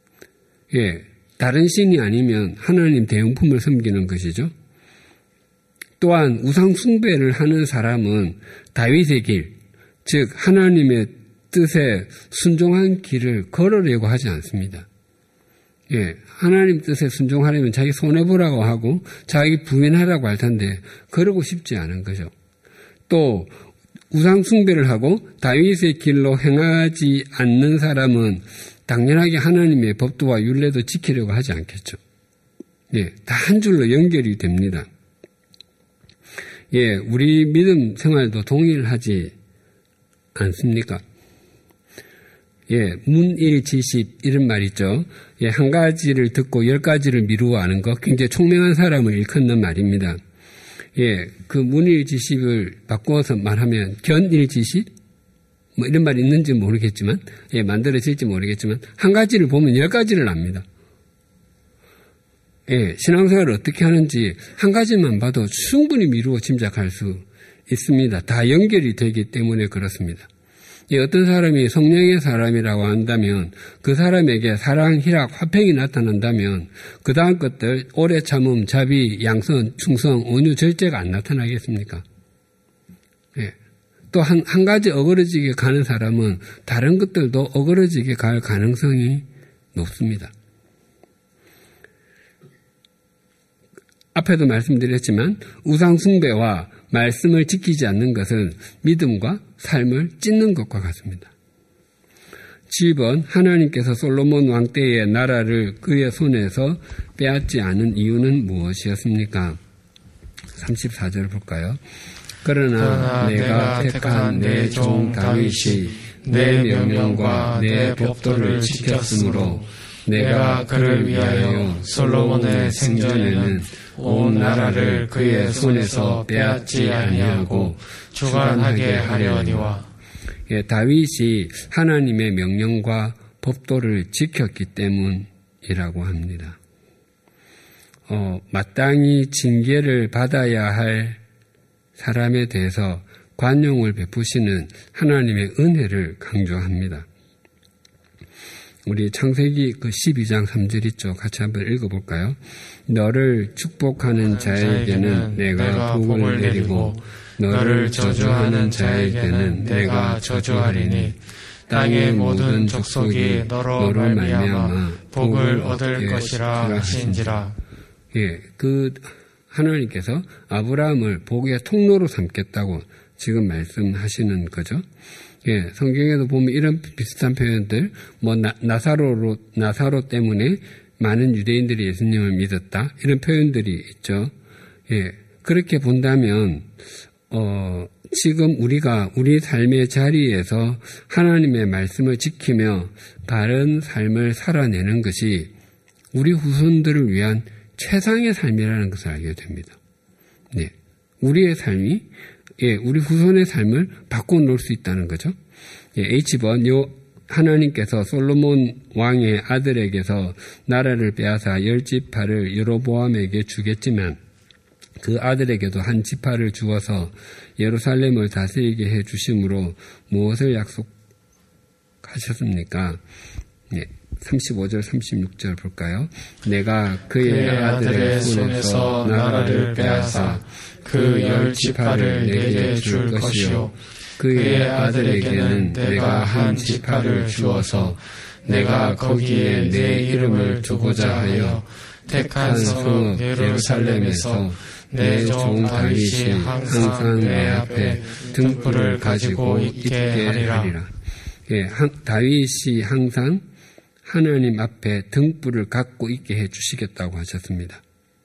다른 신이 아니면 하나님 대형품을 섬기는 것이죠. 또한 우상 숭배를 하는 사람은 다윗의 길, 즉 하나님의 뜻에 순종한 길을 걸으려고 하지 않습니다. 하나님 뜻에 순종하려면 자기 손해보라고 하고 자기 부인하라고 할 텐데 그러고 싶지 않은 거죠. 또 우상 숭배를 하고 다윗의 길로 행하지 않는 사람은 당연하게 하나님의 법도와 율례도 지키려고 하지 않겠죠. 다 한 줄로 연결이 됩니다. 우리 믿음 생활도 동일하지 않습니까? 문일지십 이런 말 있죠. 한 가지를 듣고 10가지를 미루어 아는 것, 굉장히 총명한 사람을 일컫는 말입니다. 그 문일지십을 바꾸어서 말하면 견일지십? 뭐 이런 말이 있는지 모르겠지만, 만들어질지 모르겠지만, 한 가지를 보면 10가지를 압니다. 신앙생활을 어떻게 하는지 한 가지만 봐도 충분히 미루어 짐작할 수 있습니다. 다 연결이 되기 때문에 그렇습니다. 어떤 사람이 성령의 사람이라고 한다면 그 사람에게 사랑, 희락, 화평이 나타난다면 그 다음 것들 오래 참음, 자비, 양선, 충성, 온유, 절제가 안 나타나겠습니까? 또 한 가지 어그러지게 가는 사람은 다른 것들도 어그러지게 갈 가능성이 높습니다. 앞에도 말씀드렸지만 우상숭배와 말씀을 지키지 않는 것은 믿음과 삶을 찢는 것과 같습니다. 10번 하나님께서 솔로몬 왕 때의 나라를 그의 손에서 빼앗지 않은 이유는 무엇이었습니까? 34절 볼까요? 그러나 내가 택한 내 종 다윗이 내 명령과 내 법도를 지켰으므로 내가 그를 위하여 솔로몬의 생전에는 온 나라를 그의 손에서 빼앗지 아니하고 주관하게 하려니와. 예, 다윗이 하나님의 명령과 법도를 지켰기 때문이라고 합니다. 마땅히 징계를 받아야 할 사람에 대해서 관용을 베푸시는 하나님의 은혜를 강조합니다. 우리 창세기 12장 3절 있죠. 같이 한번 읽어볼까요? 너를 축복하는 자에게는 내가 복을 내리고 너를 저주하는 자에게는 내가 저주하리니 땅의 모든 족속이 너로 말미암아 복을 얻을 것이라 하신지라. 예, 하나님께서 아브라함을 복의 통로로 삼겠다고 지금 말씀하시는 거죠. 예, 성경에도 보면 이런 비슷한 표현들, 나사로 때문에 많은 유대인들이 예수님을 믿었다. 이런 표현들이 있죠. 예, 그렇게 본다면, 지금 우리가 우리 삶의 자리에서 하나님의 말씀을 지키며 바른 삶을 살아내는 것이 우리 후손들을 위한 최상의 삶이라는 것을 알게 됩니다. 네. 우리의 삶이, 예, 우리 후손의 삶을 바꿔놓을 수 있다는 거죠. 예, H번, 하나님께서 솔로몬 왕의 아들에게서 나라를 빼앗아 10지파를 여로보암에게 주겠지만 그 아들에게도 한 지파를 주어서 예루살렘을 다스리게 해 주심으로 무엇을 약속하셨습니까? 예. 35절, 36절 볼까요? 내가 그의 아들의 손에서 나라를 빼앗아 그 10지파를 내게 줄 것이요. 그의 아들에게는 내가 한 지파를 주어서 내가 거기에 내 이름을 두고자 하여 택한 성읍 예루살렘에서 내 종 다윗이 항상 내 앞에 등불을 가지고 있게 하리라. 예, 다윗이 항상 하나님 앞에 등불을 갖고 있게 해 주시겠다고 하셨습니다.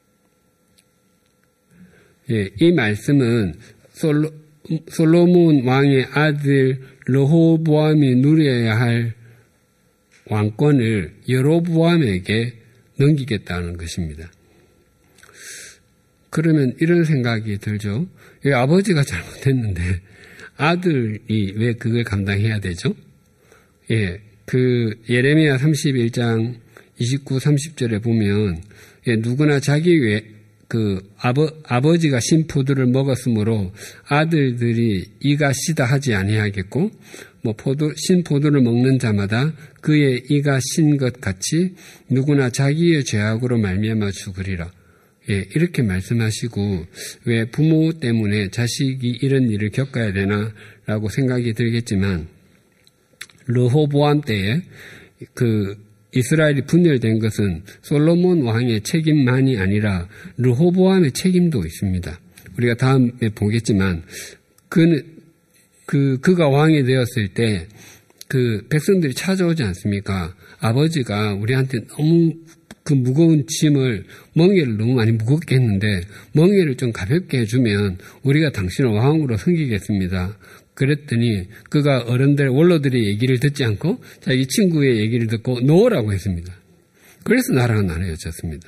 예, 이 말씀은 솔로몬 왕의 아들 르호보암이 누려야 할 왕권을 여로보암에게 넘기겠다는 것입니다. 그러면 이런 생각이 들죠. 아버지가 잘못했는데 아들이 왜 그걸 감당해야 되죠? 예. 예레미야 31장 29, 30절에 보면, 예, 누구나 자기 아버지가 신 포도를 먹었으므로 아들들이 이가 시다 하지 아니하겠고, 신 포도를 먹는 자마다 그의 이가 신 것 같이 누구나 자기의 죄악으로 말미암아 죽으리라. 예, 이렇게 말씀하시고, 왜 부모 때문에 자식이 이런 일을 겪어야 되나라고 생각이 들겠지만, 르호보암 때에 이스라엘이 분열된 것은 솔로몬 왕의 책임만이 아니라 르호보암의 책임도 있습니다. 우리가 다음에 보겠지만 그가 왕이 되었을 때 백성들이 찾아오지 않습니까? 아버지가 우리한테 너무 무거운 짐을 멍에를 너무 많이 무겁게 했는데 멍에를 좀 가볍게 해주면 우리가 당신을 왕으로 섬기겠습니다. 그랬더니 그가 원로들의 얘기를 듣지 않고 자기 친구의 얘기를 듣고 놓으라고 했습니다. 그래서 나라가 나눠졌습니다.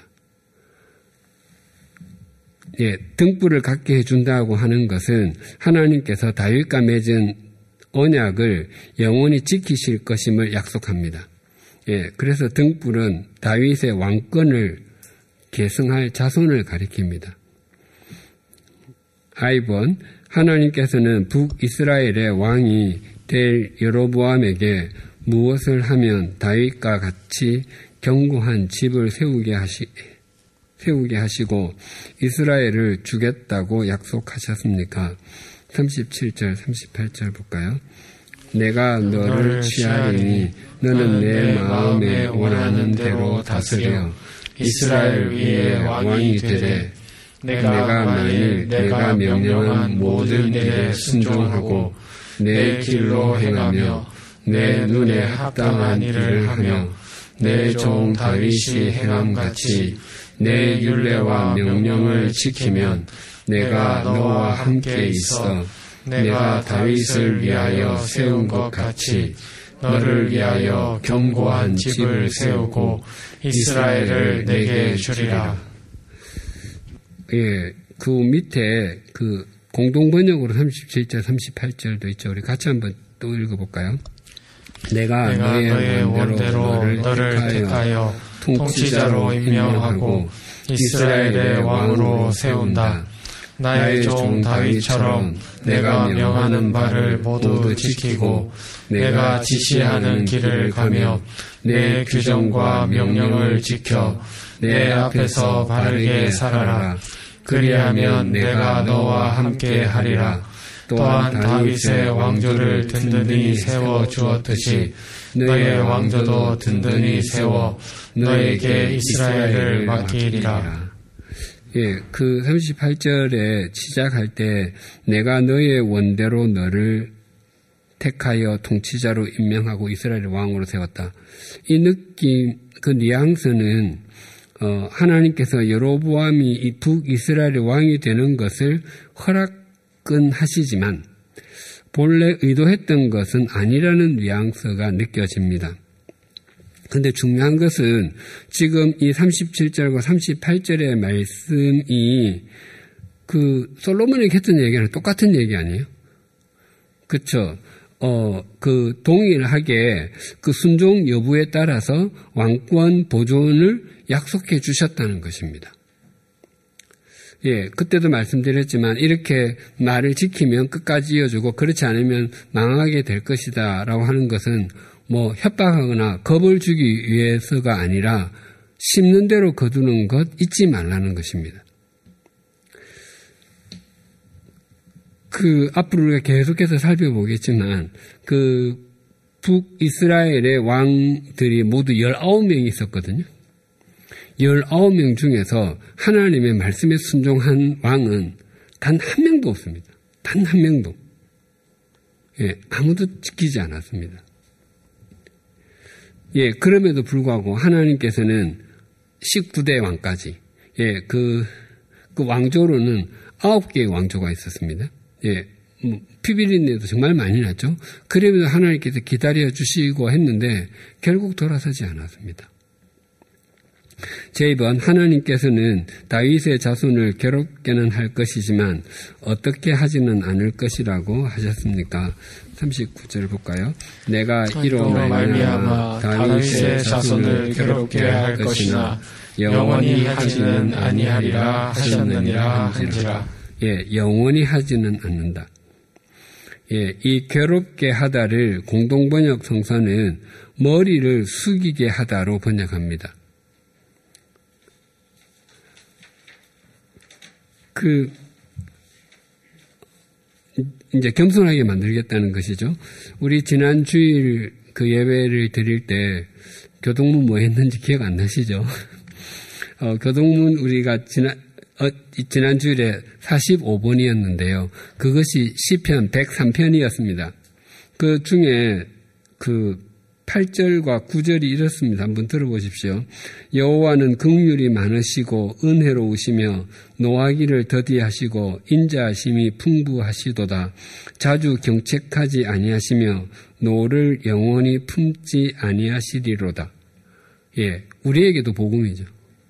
예, 등불을 갖게 해준다고 하는 것은 하나님께서 다윗과 맺은 언약을 영원히 지키실 것임을 약속합니다. 예, 그래서 등불은 다윗의 왕권을 계승할 자손을 가리킵니다. I번, 하나님께서는 북이스라엘의 왕이 될 여로보암에게 무엇을 하면 다윗과 같이 견고한 집을 세우게 하시고 이스라엘을 주겠다고 약속하셨습니까? 37절, 38절 볼까요? 내가 너를 취하리니 너는 내 마음에 원하는 대로 다스려 이스라엘 위에 왕이 되되 내가 만일 내가 명령한 모든 일에 순종하고 내 길로 행하며 내 눈에 합당한 일을 하며 내 종 다윗이 행함같이 내 율례와 명령을 지키면 내가 너와 함께 있어 내가 다윗을 위하여 세운 것 같이 너를 위하여 견고한 집을 세우고 이스라엘을 내게 주리라. 예, 그 밑에 그 공동번역으로 37절, 38절도 있죠. 우리 같이 한번 또 읽어볼까요? 내가 너의 원대로 너를 택하여 통치자로 임명하고 이스라엘의 왕으로 세운다. 나의 종 다윗처럼 내가 명하는 바를 모두 지키고 내가 지시하는 길을 가며 내 규정과 명령을 지켜 내 앞에서 바르게 살아라. 그리하면 내가 너와 함께 하리라. 또한 다윗의 왕조를 든든히 세워 주었듯이 너의 왕조도 든든히 세워 너에게 이스라엘을 맡기리라. 예, 그 38절에 시작할 때 내가 너의 원대로 너를 택하여 통치자로 임명하고 이스라엘의 왕으로 세웠다. 이 느낌, 그 뉘앙스는 하나님께서 여로보암이 이 북이스라엘의 왕이 되는 것을 허락은 하시지만 본래 의도했던 것은 아니라는 뉘앙스가 느껴집니다. 근데 중요한 것은 지금 이 37절과 38절의 말씀이 그 솔로몬에게 했던 얘기랑 똑같은 얘기 아니에요? 그쵸? 그 동일하게 그 순종 여부에 따라서 왕권 보존을 약속해 주셨다는 것입니다. 예, 그때도 말씀드렸지만 이렇게 말을 지키면 끝까지 이어주고 그렇지 않으면 망하게 될 것이다 라고 하는 것은 뭐 협박하거나 겁을 주기 위해서가 아니라 심는 대로 거두는 것 잊지 말라는 것입니다. 그 앞으로 우리가 계속해서 살펴보겠지만 그 북이스라엘의 왕들이 모두 19명이 있었거든요. 19명 중에서 하나님의 말씀에 순종한 왕은 단 한 명도 없습니다. 단 한 명도. 예, 아무도 지키지 않았습니다. 예, 그럼에도 불구하고 하나님께서는 19대 왕까지, 예, 그 왕조로는 9개의 왕조가 있었습니다. 예, 피비린내도 정말 많이 났죠. 그럼에도 하나님께서 기다려 주시고 했는데 결국 돌아서지 않았습니다. 제2번 하나님께서는 다윗의 자손을 괴롭게는 할 것이지만 어떻게 하지는 않을 것이라고 하셨습니까? 39절 볼까요? 내가 이로 말미암아 다윗의 자손을 괴롭게 할 것이나 영원히 하지는 아니하리라 하셨느니라 한지라. 예, 영원히 하지는 않는다. 예, 이 괴롭게 하다를 공동번역 성서는 머리를 숙이게 하다로 번역합니다. 이제 겸손하게 만들겠다는 것이죠. 우리 지난 주일 그 예배를 드릴 때 교동문 뭐 했는지 기억 안 나시죠? 교동문 우리가 지난 주일에 45번이었는데요. 그것이 시편 103편이었습니다. 그 중에 그 8절과 9절이 이렇습니다. 한번 들어보십시오. 여호와는 긍휼이 많으시고 은혜로우시며 노하기를 더디하시고 인자하심이 풍부하시도다. 자주 경책하지 아니하시며 노를 영원히 품지 아니하시리로다. 예, 우리에게도 복음이죠.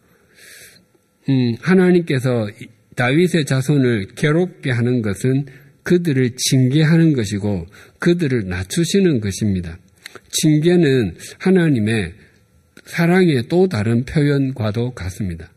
하나님께서 다윗의 자손을 괴롭게 하는 것은 그들을 징계하는 것이고 그들을 낮추시는 것입니다. 징계는 하나님의 사랑의 또 다른 표현과도 같습니다.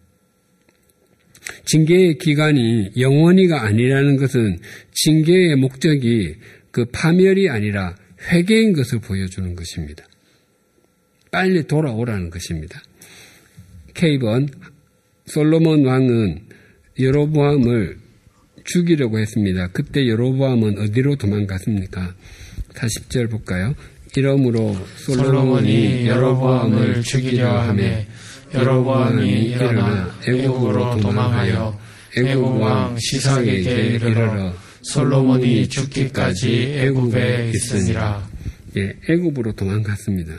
징계의 기간이 영원히가 아니라는 것은 징계의 목적이 그 파멸이 아니라 회개인 것을 보여주는 것입니다. 빨리 돌아오라는 것입니다. K번 솔로몬 왕은 여로보암을 죽이려고 했습니다. 그때 여로보암은 어디로 도망갔습니까? 40절 볼까요? 이러므로 솔로몬이 여로보암을 죽이려 하매 여로보암이 일어나 애굽으로 도망하여 애굽 왕 시삭에게 이르러 솔로몬이 죽기까지 애굽에 있으니라. 예, 애굽으로 도망갔습니다.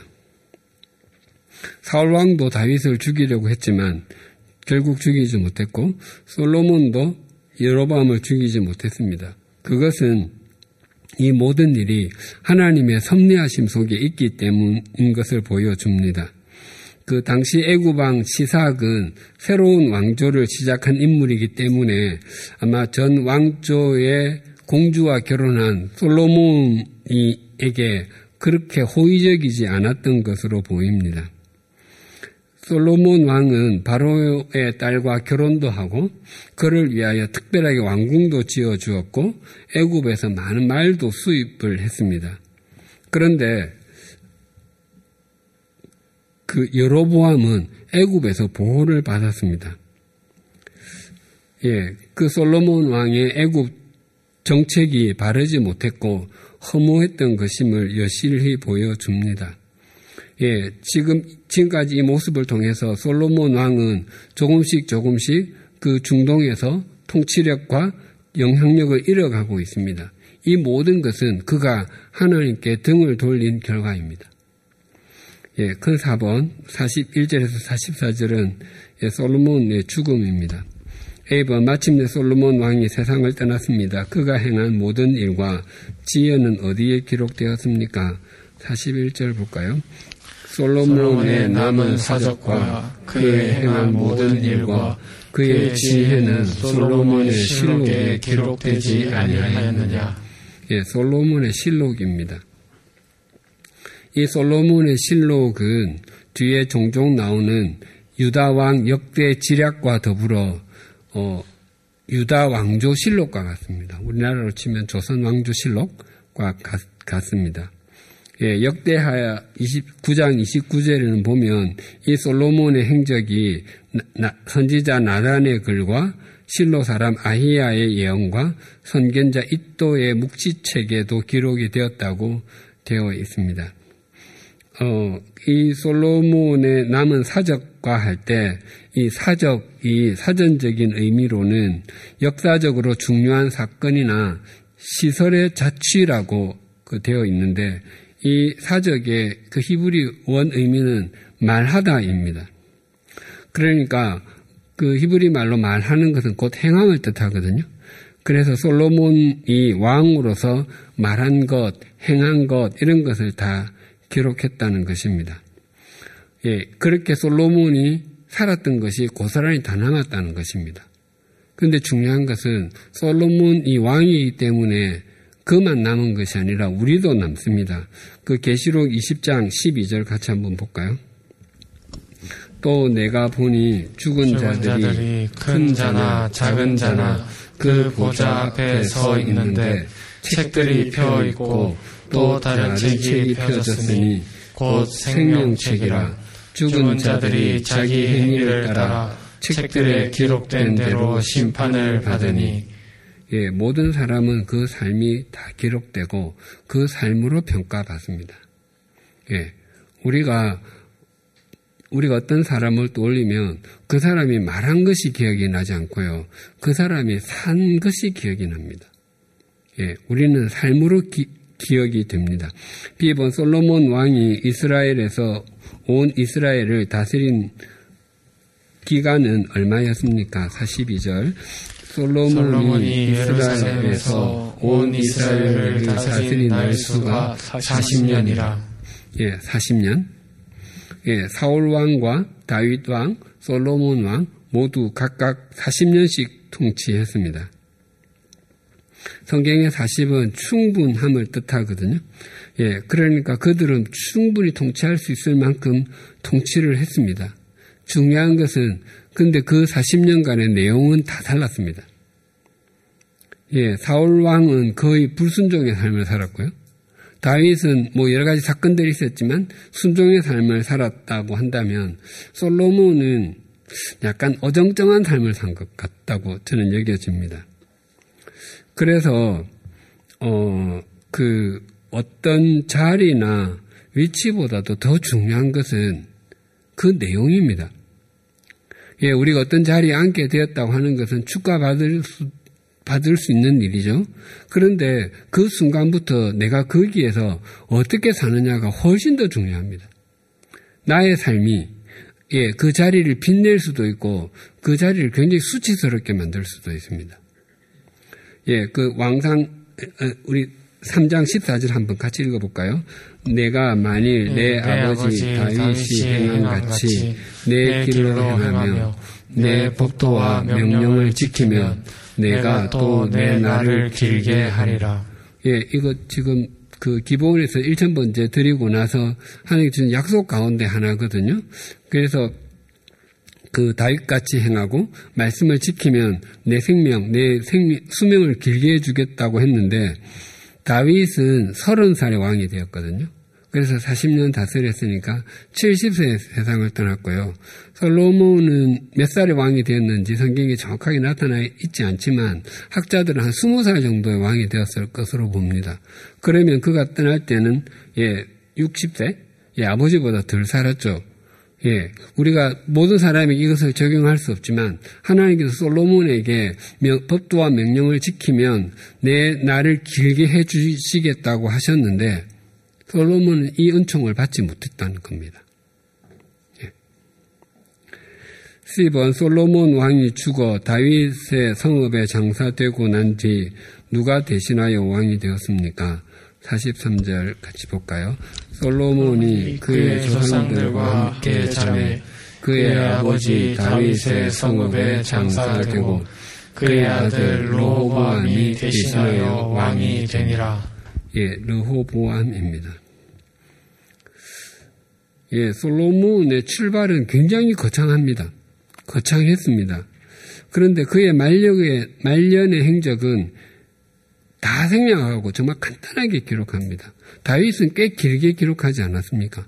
사울 왕도 다윗을 죽이려고 했지만 결국 죽이지 못했고 솔로몬도 여로보암을 죽이지 못했습니다. 그것은 이 모든 일이 하나님의 섭리하심 속에 있기 때문인 것을 보여줍니다. 그 당시 애굽 왕 시삭은 새로운 왕조를 시작한 인물이기 때문에 아마 전 왕조의 공주와 결혼한 솔로몬에게 그렇게 호의적이지 않았던 것으로 보입니다. 솔로몬 왕은 바로의 딸과 결혼도 하고 그를 위하여 특별하게 왕궁도 지어주었고 애굽에서 많은 말도 수입을 했습니다. 그런데 그 여로보암은 애굽에서 보호를 받았습니다. 예, 그 솔로몬 왕의 애굽 정책이 바르지 못했고 허무했던 것임을 여실히 보여줍니다. 예, 지금까지 이 모습을 통해서 솔로몬 왕은 조금씩 그 중동에서 통치력과 영향력을 잃어가고 있습니다. 이 모든 것은 그가 하나님께 등을 돌린 결과입니다. 예, 큰 4번 41절에서 44절은 솔로몬의 죽음입니다. A번 마침내 솔로몬 왕이 세상을 떠났습니다. 그가 행한 모든 일과 지혜는 어디에 기록되었습니까? 41절 볼까요? 솔로몬의 남은 사적과 그의 행한 모든 일과 그의 지혜는 솔로몬의 실록에 기록되지 아니하였느냐? 예, 솔로몬의 실록입니다. 이 솔로몬의 실록은 뒤에 종종 나오는 유다 왕 역대 지략과 더불어 유다 왕조 실록과 같습니다. 우리나라로 치면 조선 왕조 실록과 같습니다. 예, 역대하 9장 29절에는 보면 이 솔로몬의 행적이 선지자 나단의 글과 실로 사람 아히야의 예언과 선견자 이도의 묵시책에도 기록이 되었다고 되어 있습니다. 이 솔로몬의 남은 사적과 할 때 이 사적이 사전적인 의미로는 역사적으로 중요한 사건이나 시설의 자취라고 되어 있는데 이 사적의 그 히브리 원 의미는 말하다입니다. 그러니까 그 히브리 말로 말하는 것은 곧 행함을 뜻하거든요. 그래서 솔로몬이 왕으로서 말한 것, 행한 것 이런 것을 다 기록했다는 것입니다. 예, 그렇게 솔로몬이 살았던 것이 고스란히 다 남았다는 것입니다. 그런데 중요한 것은 솔로몬이 왕이기 때문에 그만 남은 것이 아니라 우리도 남습니다. 그 계시록 20장 12절 같이 한번 볼까요? 또 내가 보니 죽은 자들이 큰 자나 작은 자나 그 보좌 앞에 서 있는데 책들이 펴 있고 또 다른 책이 펴졌으니 곧 생명책이라. 죽은 자들이 자기 행위를 따라 책들에 기록된 대로 심판을 받으니. 예, 모든 사람은 그 삶이 다 기록되고 그 삶으로 평가받습니다. 예, 우리가 어떤 사람을 떠올리면 그 사람이 말한 것이 기억이 나지 않고요. 그 사람이 산 것이 기억이 납니다. 예, 우리는 삶으로 기억이 됩니다. 비번 솔로몬 왕이 이스라엘에서 온 이스라엘을 다스린 기간은 얼마였습니까? 42절. 솔로몬이 이스라엘에서 온 이스라엘을 다스린 날수가 40년이라. 예, 40년. 예, 사울 왕과 다윗 왕, 솔로몬 왕 모두 각각 40년씩 통치했습니다. 성경의 40은 충분함을 뜻하거든요. 예, 그러니까 그들은 충분히 통치할 수 있을 만큼 통치를 했습니다. 중요한 것은 근데 그 40년간의 내용은 다 달랐습니다. 예, 사울 왕은 거의 불순종의 삶을 살았고요. 다윗은 여러 가지 사건들이 있었지만 순종의 삶을 살았다고 한다면 솔로몬은 약간 어정쩡한 삶을 산 것 같다고 저는 여겨집니다. 그래서 그 어떤 자리나 위치보다도 더 중요한 것은 그 내용입니다. 예, 우리가 어떤 자리에 앉게 되었다고 하는 것은 축하받을 수 있는 일이죠. 그런데 그 순간부터 내가 거기에서 어떻게 사느냐가 훨씬 더 중요합니다. 나의 삶이 그 자리를 빛낼 수도 있고 그 자리를 굉장히 수치스럽게 만들 수도 있습니다. 그 왕상 우리 3장 14절 한번 같이 읽어볼까요? 내가 만일 내 아버지 다윗이 행한 같이 내 길로 행하며 내 법도와 명령을 지키면 내가 또 내 날을 길게 하리라. 이거 지금 그 기본에서 1000번째 드리고 나서 하나님 주신 약속 가운데 하나거든요. 그래서 그 다윗같이 행하고 말씀을 지키면 내 수명을 길게 해주겠다고 했는데 다윗은 30살에 왕이 되었거든요. 그래서 40년 다스렸으니까 70세에 세상을 떠났고요. 솔로몬은 몇 살에 왕이 되었는지 성경에 정확하게 나타나 있지 않지만 학자들은 한 20살 정도의 왕이 되었을 것으로 봅니다. 그러면 그가 떠날 때는 60세? 아버지보다 덜 살았죠. 우리가 모든 사람에게 이것을 적용할 수 없지만 하나님께서 솔로몬에게 법도와 명령을 지키면 내 날을 길게 해주시겠다고 하셨는데 솔로몬은 이 은총을 받지 못했다는 겁니다. 10번 솔로몬 왕이 죽어 다윗의 성읍에 장사되고 난 뒤 누가 대신하여 왕이 되었습니까? 43절 같이 볼까요? 솔로몬이 그의 조상들과 함께 자매 그의 아버지 다윗의 성읍에 장사되고 그의 아들 르호보암이 대신하여 왕이 되니라. 르호보암입니다. 솔로몬의 출발은 굉장히 거창했습니다. 그런데 그의 말년의 행적은 다 생략하고 정말 간단하게 기록합니다. 다윗은 꽤 길게 기록하지 않았습니까?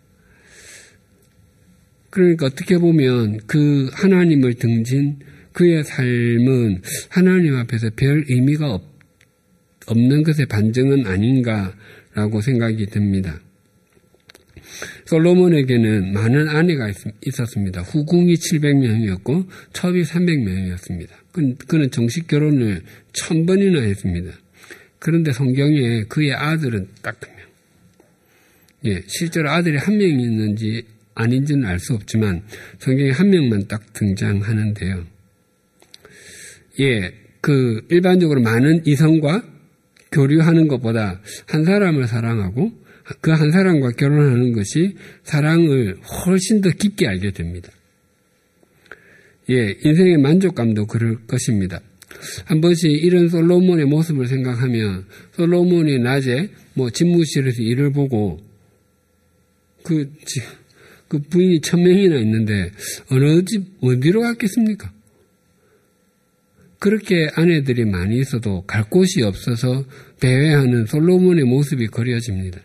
그러니까 어떻게 보면 그 하나님을 등진 그의 삶은 하나님 앞에서 별 의미가 없는 것의 반증은 아닌가라고 생각이 듭니다. 솔로몬에게는 많은 아내가 있었습니다. 후궁이 700명이었고 첩이 300명이었습니다. 그는 정식 결혼을 1000번이나 했습니다. 그런데 성경에 그의 아들은 딱 1명. 실제로 아들이 1명이 있는지 아닌지는 알 수 없지만 성경에 1명만 딱 등장하는데요. 그 일반적으로 많은 이성과 교류하는 것보다 한 사람을 사랑하고 그 한 사람과 결혼하는 것이 사랑을 훨씬 더 깊게 알게 됩니다. 인생의 만족감도 그럴 것입니다. 한 번씩 이런 솔로몬의 모습을 생각하면 솔로몬이 낮에 집무실에서 일을 보고 그 부인이 1000명이나 있는데 어디로 갔겠습니까? 그렇게 아내들이 많이 있어도 갈 곳이 없어서 배회하는 솔로몬의 모습이 그려집니다.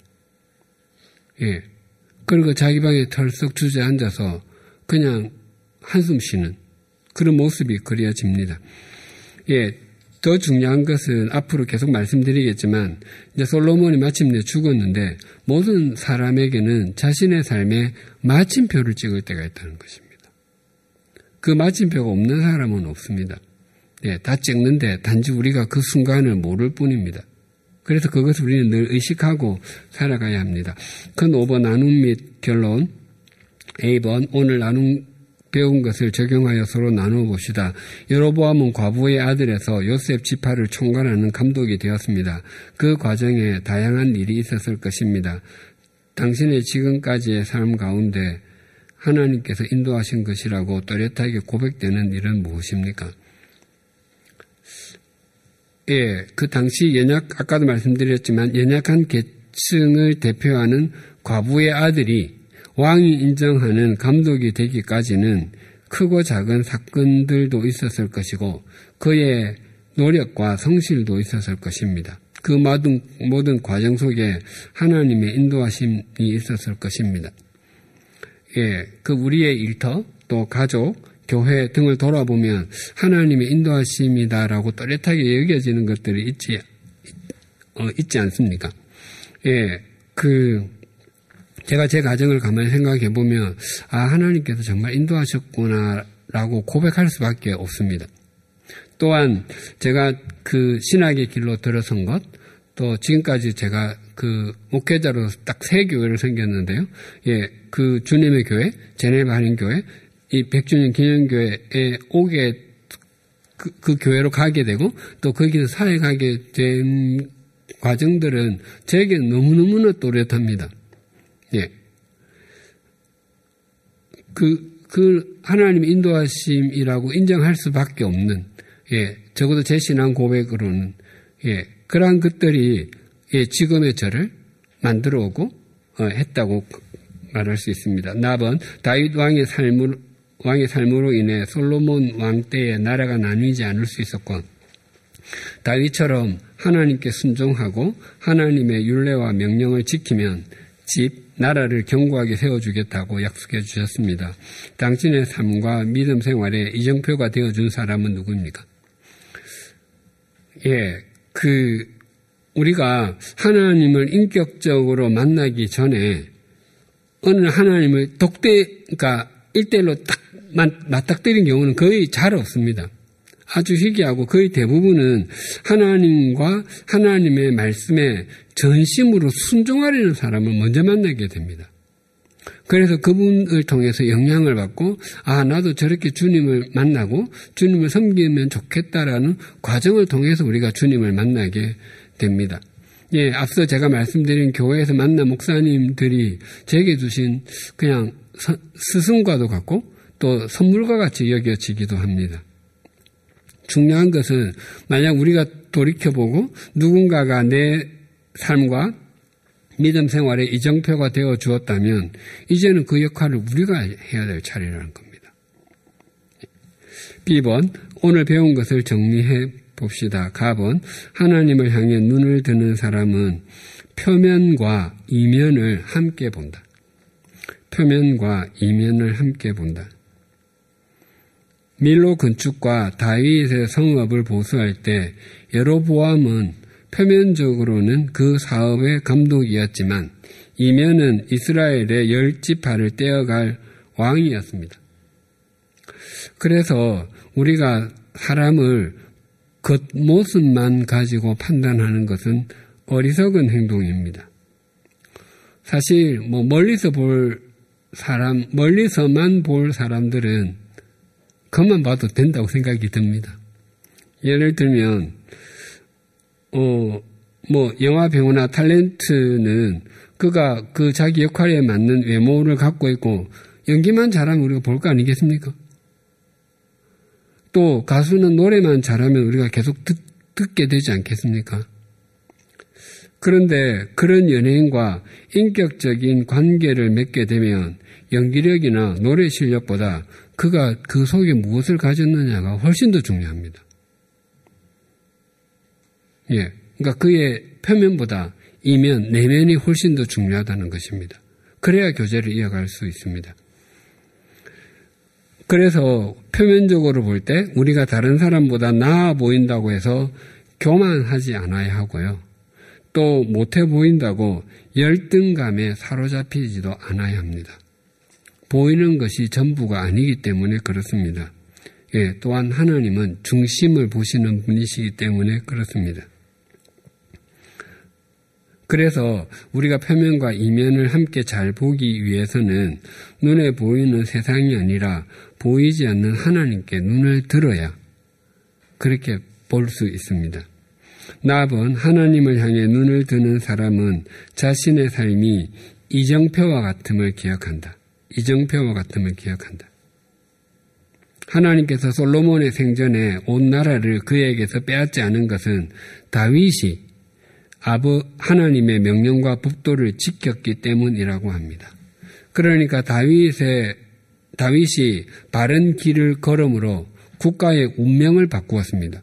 그리고 자기 방에 털썩 주저앉아서 그냥 한숨 쉬는 그런 모습이 그려집니다. 더 중요한 것은 앞으로 계속 말씀드리겠지만 이제 솔로몬이 마침내 죽었는데 모든 사람에게는 자신의 삶에 마침표를 찍을 때가 있다는 것입니다. 그 마침표가 없는 사람은 없습니다. 다 찍는데 단지 우리가 그 순간을 모를 뿐입니다. 그래서 그것을 우리는 늘 의식하고 살아가야 합니다. 큰 5번 나눔 및 결론. A번 오늘 배운 것을 적용하여 서로 나눠봅시다. 여로보암은 과부의 아들에서 요셉 지파를 총괄하는 감독이 되었습니다. 그 과정에 다양한 일이 있었을 것입니다. 당신의 지금까지의 삶 가운데 하나님께서 인도하신 것이라고 또렷하게 고백되는 일은 무엇입니까? 그 당시 아까도 말씀드렸지만 연약한 계층을 대표하는 과부의 아들이 왕이 인정하는 감독이 되기까지는 크고 작은 사건들도 있었을 것이고 그의 노력과 성실도 있었을 것입니다. 그 모든 과정 속에 하나님의 인도하심이 있었을 것입니다. 그 우리의 일터, 또 가족, 교회 등을 돌아보면 하나님의 인도하심이다라고 또렷하게 여겨지는 것들이 있지 않습니까? 예, 제가 제 가정을 가만히 생각해 보면, 하나님께서 정말 인도하셨구나라고 고백할 수밖에 없습니다. 또한 제가 신학의 길로 들어선 것, 또 지금까지 제가 목회자로 딱 3교회를 섬겼는데요. 예, 주님의 교회, 제네바 한인교회, 이 100주년 기념교회에 오게, 그 교회로 가게 되고, 또 거기서 사역하게 된 과정들은 제게는 너무너무나 또렷합니다. 예. 하나님의 인도하심이라고 인정할 수밖에 없는, 예, 적어도 제 신앙 고백으로는, 예, 그러한 것들이, 예, 지금의 저를 만들어 오고, 했다고 말할 수 있습니다. 나번, 다윗 왕의 삶으로 인해 솔로몬 왕 때에 나라가 나뉘지 않을 수 있었고, 다윗처럼 하나님께 순종하고 하나님의 율례와 명령을 지키면 나라를 견고하게 세워주겠다고 약속해 주셨습니다. 당신의 삶과 믿음 생활에 이정표가 되어준 사람은 누구입니까? 예, 우리가 하나님을 인격적으로 만나기 전에 어느 하나님을 그러니까 1대1로 딱 맞닥뜨린 경우는 거의 잘 없습니다. 아주 희귀하고 거의 대부분은 하나님과 하나님의 말씀에 전심으로 순종하려는 사람을 먼저 만나게 됩니다. 그래서 그분을 통해서 영향을 받고 나도 저렇게 주님을 만나고 주님을 섬기면 좋겠다라는 과정을 통해서 우리가 주님을 만나게 됩니다. 예, 앞서 제가 말씀드린 교회에서 만난 목사님들이 제게 주신 그냥 스승과도 같고 또 선물과 같이 여겨지기도 합니다. 중요한 것은 만약 우리가 돌이켜보고 누군가가 내 삶과 믿음 생활의 이정표가 되어 주었다면 이제는 그 역할을 우리가 해야 될 차례라는 겁니다. B번, 오늘 배운 것을 정리해 봅시다. 가번, 하나님을 향해 눈을 드는 사람은 표면과 이면을 함께 본다. 표면과 이면을 함께 본다. 밀로 건축과 다윗의 성읍을 보수할 때 여로보암은 표면적으로는 그 사업의 감독이었지만 이면은 이스라엘의 10지파를 떼어갈 왕이었습니다. 그래서 우리가 사람을 겉모습만 가지고 판단하는 것은 어리석은 행동입니다. 사실 멀리서만 볼 사람들은 그만 봐도 된다고 생각이 듭니다. 예를 들면 영화 배우나 탤런트는 그가 자기 역할에 맞는 외모를 갖고 있고 연기만 잘하면 우리가 볼 거 아니겠습니까? 또 가수는 노래만 잘하면 우리가 계속 듣게 되지 않겠습니까? 그런데 그런 연예인과 인격적인 관계를 맺게 되면 연기력이나 노래 실력보다 그가 그 속에 무엇을 가졌느냐가 훨씬 더 중요합니다. 예, 그러니까 그의 표면보다 이면, 내면이 훨씬 더 중요하다는 것입니다. 그래야 교제를 이어갈 수 있습니다. 그래서 표면적으로 볼 때 우리가 다른 사람보다 나아 보인다고 해서 교만하지 않아야 하고요. 또 못해 보인다고 열등감에 사로잡히지도 않아야 합니다. 보이는 것이 전부가 아니기 때문에 그렇습니다. 예, 또한 하나님은 중심을 보시는 분이시기 때문에 그렇습니다. 그래서 우리가 표면과 이면을 함께 잘 보기 위해서는 눈에 보이는 세상이 아니라 보이지 않는 하나님께 눈을 들어야 그렇게 볼 수 있습니다. 나번, 하나님을 향해 눈을 드는 사람은 자신의 삶이 이정표와 같음을 기억한다. 이정표와 같음을 기억한다. 하나님께서 솔로몬의 생전에 온 나라를 그에게서 빼앗지 않은 것은 다윗이 하나님의 명령과 법도를 지켰기 때문이라고 합니다. 그러니까 다윗이 바른 길을 걸음으로 국가의 운명을 바꾸었습니다.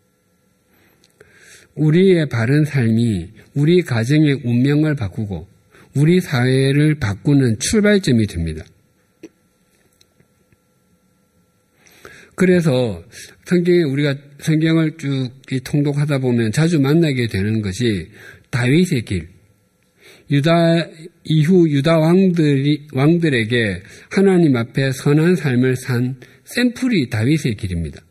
우리의 바른 삶이 우리 가정의 운명을 바꾸고 우리 사회를 바꾸는 출발점이 됩니다. 그래서 우리가 성경을 쭉 통독하다 보면 자주 만나게 되는 것이 다윗의 길. 유다 왕들에게 하나님 앞에 선한 삶을 산 샘플이 다윗의 길입니다.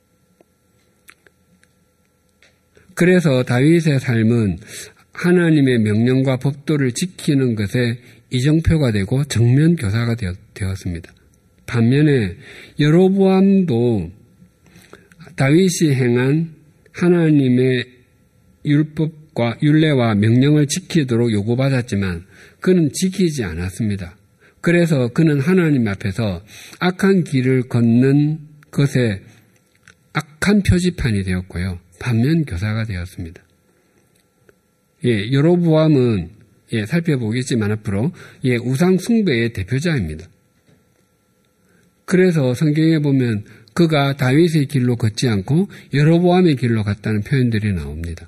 그래서 다윗의 삶은 하나님의 명령과 법도를 지키는 것에 이정표가 되고 정면 교사가 되었습니다. 반면에 여로보암도 다윗이 행한 하나님의 율법과 율례와 명령을 지키도록 요구받았지만 그는 지키지 않았습니다. 그래서 그는 하나님 앞에서 악한 길을 걷는 것에 악한 표지판이 되었고요. 반면 교사가 되었습니다. 여로보암은 살펴보겠지만 앞으로 우상 숭배의 대표자입니다. 그래서 성경에 보면 그가 다윗의 길로 걷지 않고 여로보암의 길로 갔다는 표현들이 나옵니다.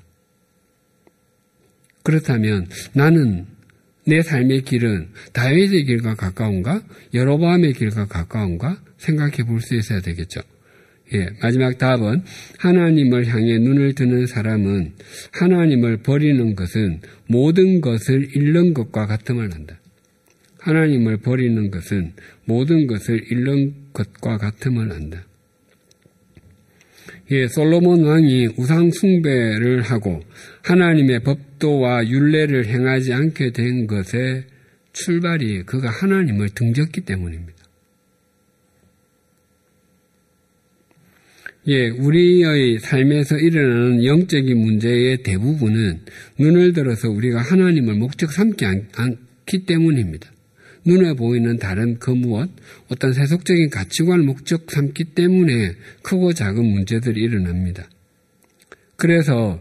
그렇다면 나는 내 삶의 길은 다윗의 길과 가까운가 여로보암의 길과 가까운가 생각해 볼 수 있어야 되겠죠. 마지막 답은 하나님을 향해 눈을 드는 사람은 하나님을 버리는 것은 모든 것을 잃는 것과 같음을 한다. 하나님을 버리는 것은 모든 것을 잃는 것과 같음을 한다. 솔로몬 왕이 우상 숭배를 하고 하나님의 법도와 율례를 행하지 않게 된 것의 출발이 그가 하나님을 등졌기 때문입니다. 우리의 삶에서 일어나는 영적인 문제의 대부분은 눈을 들어서 우리가 하나님을 목적 삼지 않기 때문입니다. 눈에 보이는 다른 그 무엇, 어떤 세속적인 가치관을 목적 삼기 때문에 크고 작은 문제들이 일어납니다. 그래서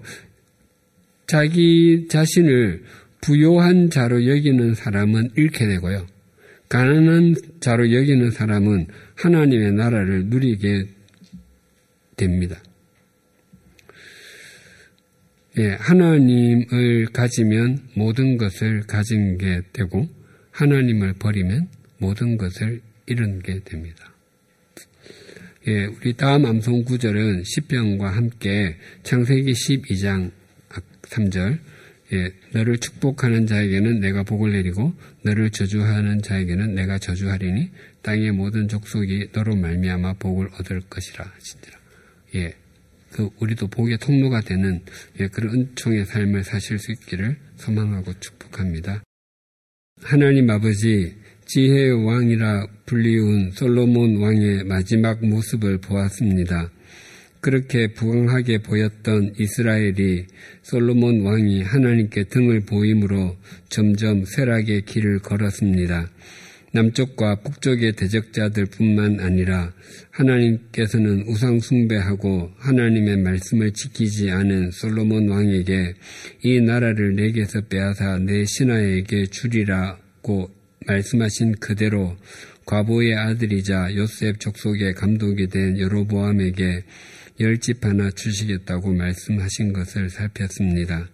자기 자신을 부요한 자로 여기는 사람은 잃게 되고요. 가난한 자로 여기는 사람은 하나님의 나라를 누리게 됩니다. 하나님을 가지면 모든 것을 가진 게 되고 하나님을 버리면 모든 것을 잃은 게 됩니다. 우리 다음 암송 구절은 시편과 함께 창세기 12장 3절 너를 축복하는 자에게는 내가 복을 내리고 너를 저주하는 자에게는 내가 저주하리니 땅의 모든 족속이 너로 말미암아 복을 얻을 것이라 하시니라. 우리도 복의 통로가 되는 그런 은총의 삶을 사실 수 있기를 소망하고 축복합니다. 하나님 아버지, 지혜의 왕이라 불리운 솔로몬 왕의 마지막 모습을 보았습니다. 그렇게 부강하게 보였던 이스라엘이 솔로몬 왕이 하나님께 등을 보임으로 점점 쇠락의 길을 걸었습니다. 남쪽과 북쪽의 대적자들 뿐만 아니라 하나님께서는 우상 숭배하고 하나님의 말씀을 지키지 않은 솔로몬 왕에게 이 나라를 내게서 빼앗아 내 신하에게 주리라고 말씀하신 그대로 과부의 아들이자 요셉 족속의 감독이 된 여로보암에게 10집 하나 주시겠다고 말씀하신 것을 살폈습니다.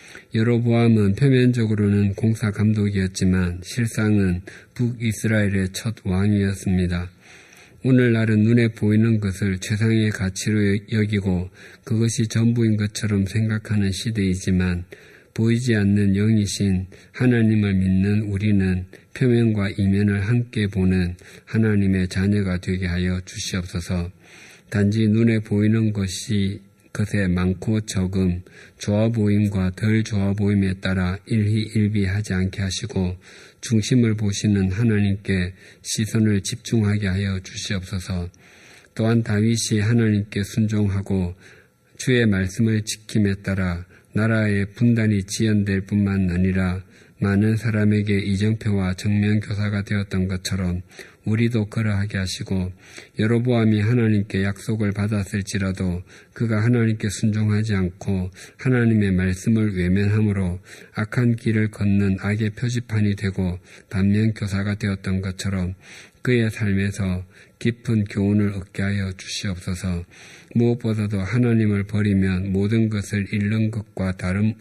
여로보암은 표면적으로는 공사 감독이었지만 실상은 북이스라엘의 첫 왕이었습니다. 오늘날은 눈에 보이는 것을 최상의 가치로 여기고 그것이 전부인 것처럼 생각하는 시대이지만 보이지 않는 영이신 하나님을 믿는 우리는 표면과 이면을 함께 보는 하나님의 자녀가 되게 하여 주시옵소서. 단지 눈에 보이는 것이 것에 많고 적음, 좋아 보임과 덜 좋아 보임에 따라 일희일비하지 않게 하시고 중심을 보시는 하나님께 시선을 집중하게 하여 주시옵소서. 또한 다윗이 하나님께 순종하고 주의 말씀을 지킴에 따라 나라의 분단이 지연될 뿐만 아니라 많은 사람에게 이정표와 정면교사가 되었던 것처럼 우리도 그러하게 하시고 여로보암이 하나님께 약속을 받았을지라도 그가 하나님께 순종하지 않고 하나님의 말씀을 외면함으로 악한 길을 걷는 악의 표지판이 되고 반면교사가 되었던 것처럼 그의 삶에서 깊은 교훈을 얻게 하여 주시옵소서. 무엇보다도 하나님을 버리면 모든 것을 잃는 것과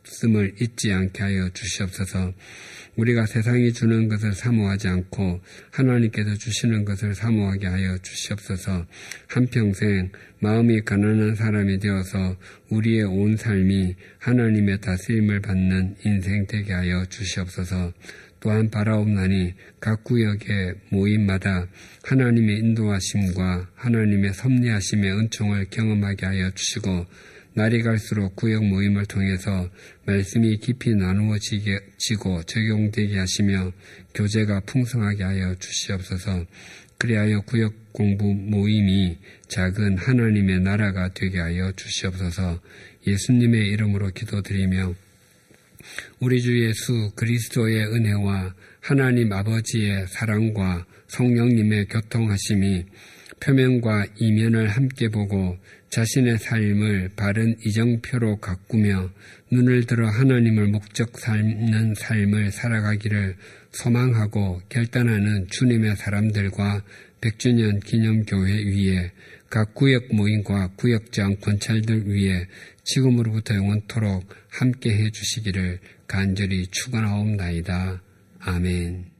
없음을 잊지 않게 하여 주시옵소서. 우리가 세상이 주는 것을 사모하지 않고 하나님께서 주시는 것을 사모하게 하여 주시옵소서. 한평생 마음이 가난한 사람이 되어서 우리의 온 삶이 하나님의 다스림을 받는 인생 되게 하여 주시옵소서. 또한 바라옵나니 각 구역의 모임마다 하나님의 인도하심과 하나님의 섭리하심의 은총을 경험하게 하여 주시고 날이 갈수록 구역 모임을 통해서 말씀이 깊이 나누어지고 적용되게 하시며 교제가 풍성하게 하여 주시옵소서. 그리하여 구역 공부 모임이 작은 하나님의 나라가 되게 하여 주시옵소서. 예수님의 이름으로 기도드리며 우리 주 예수 그리스도의 은혜와 하나님 아버지의 사랑과 성령님의 교통하심이 표면과 이면을 함께 보고 자신의 삶을 바른 이정표로 가꾸며 눈을 들어 하나님을 목적 삼는 삶을 살아가기를 소망하고 결단하는 주님의 사람들과 100주년 기념교회 위에 각 구역 모임과 구역장 권찰들 위에 지금으로부터 영원토록 함께 해주시기를 간절히 축원하옵나이다. 아멘.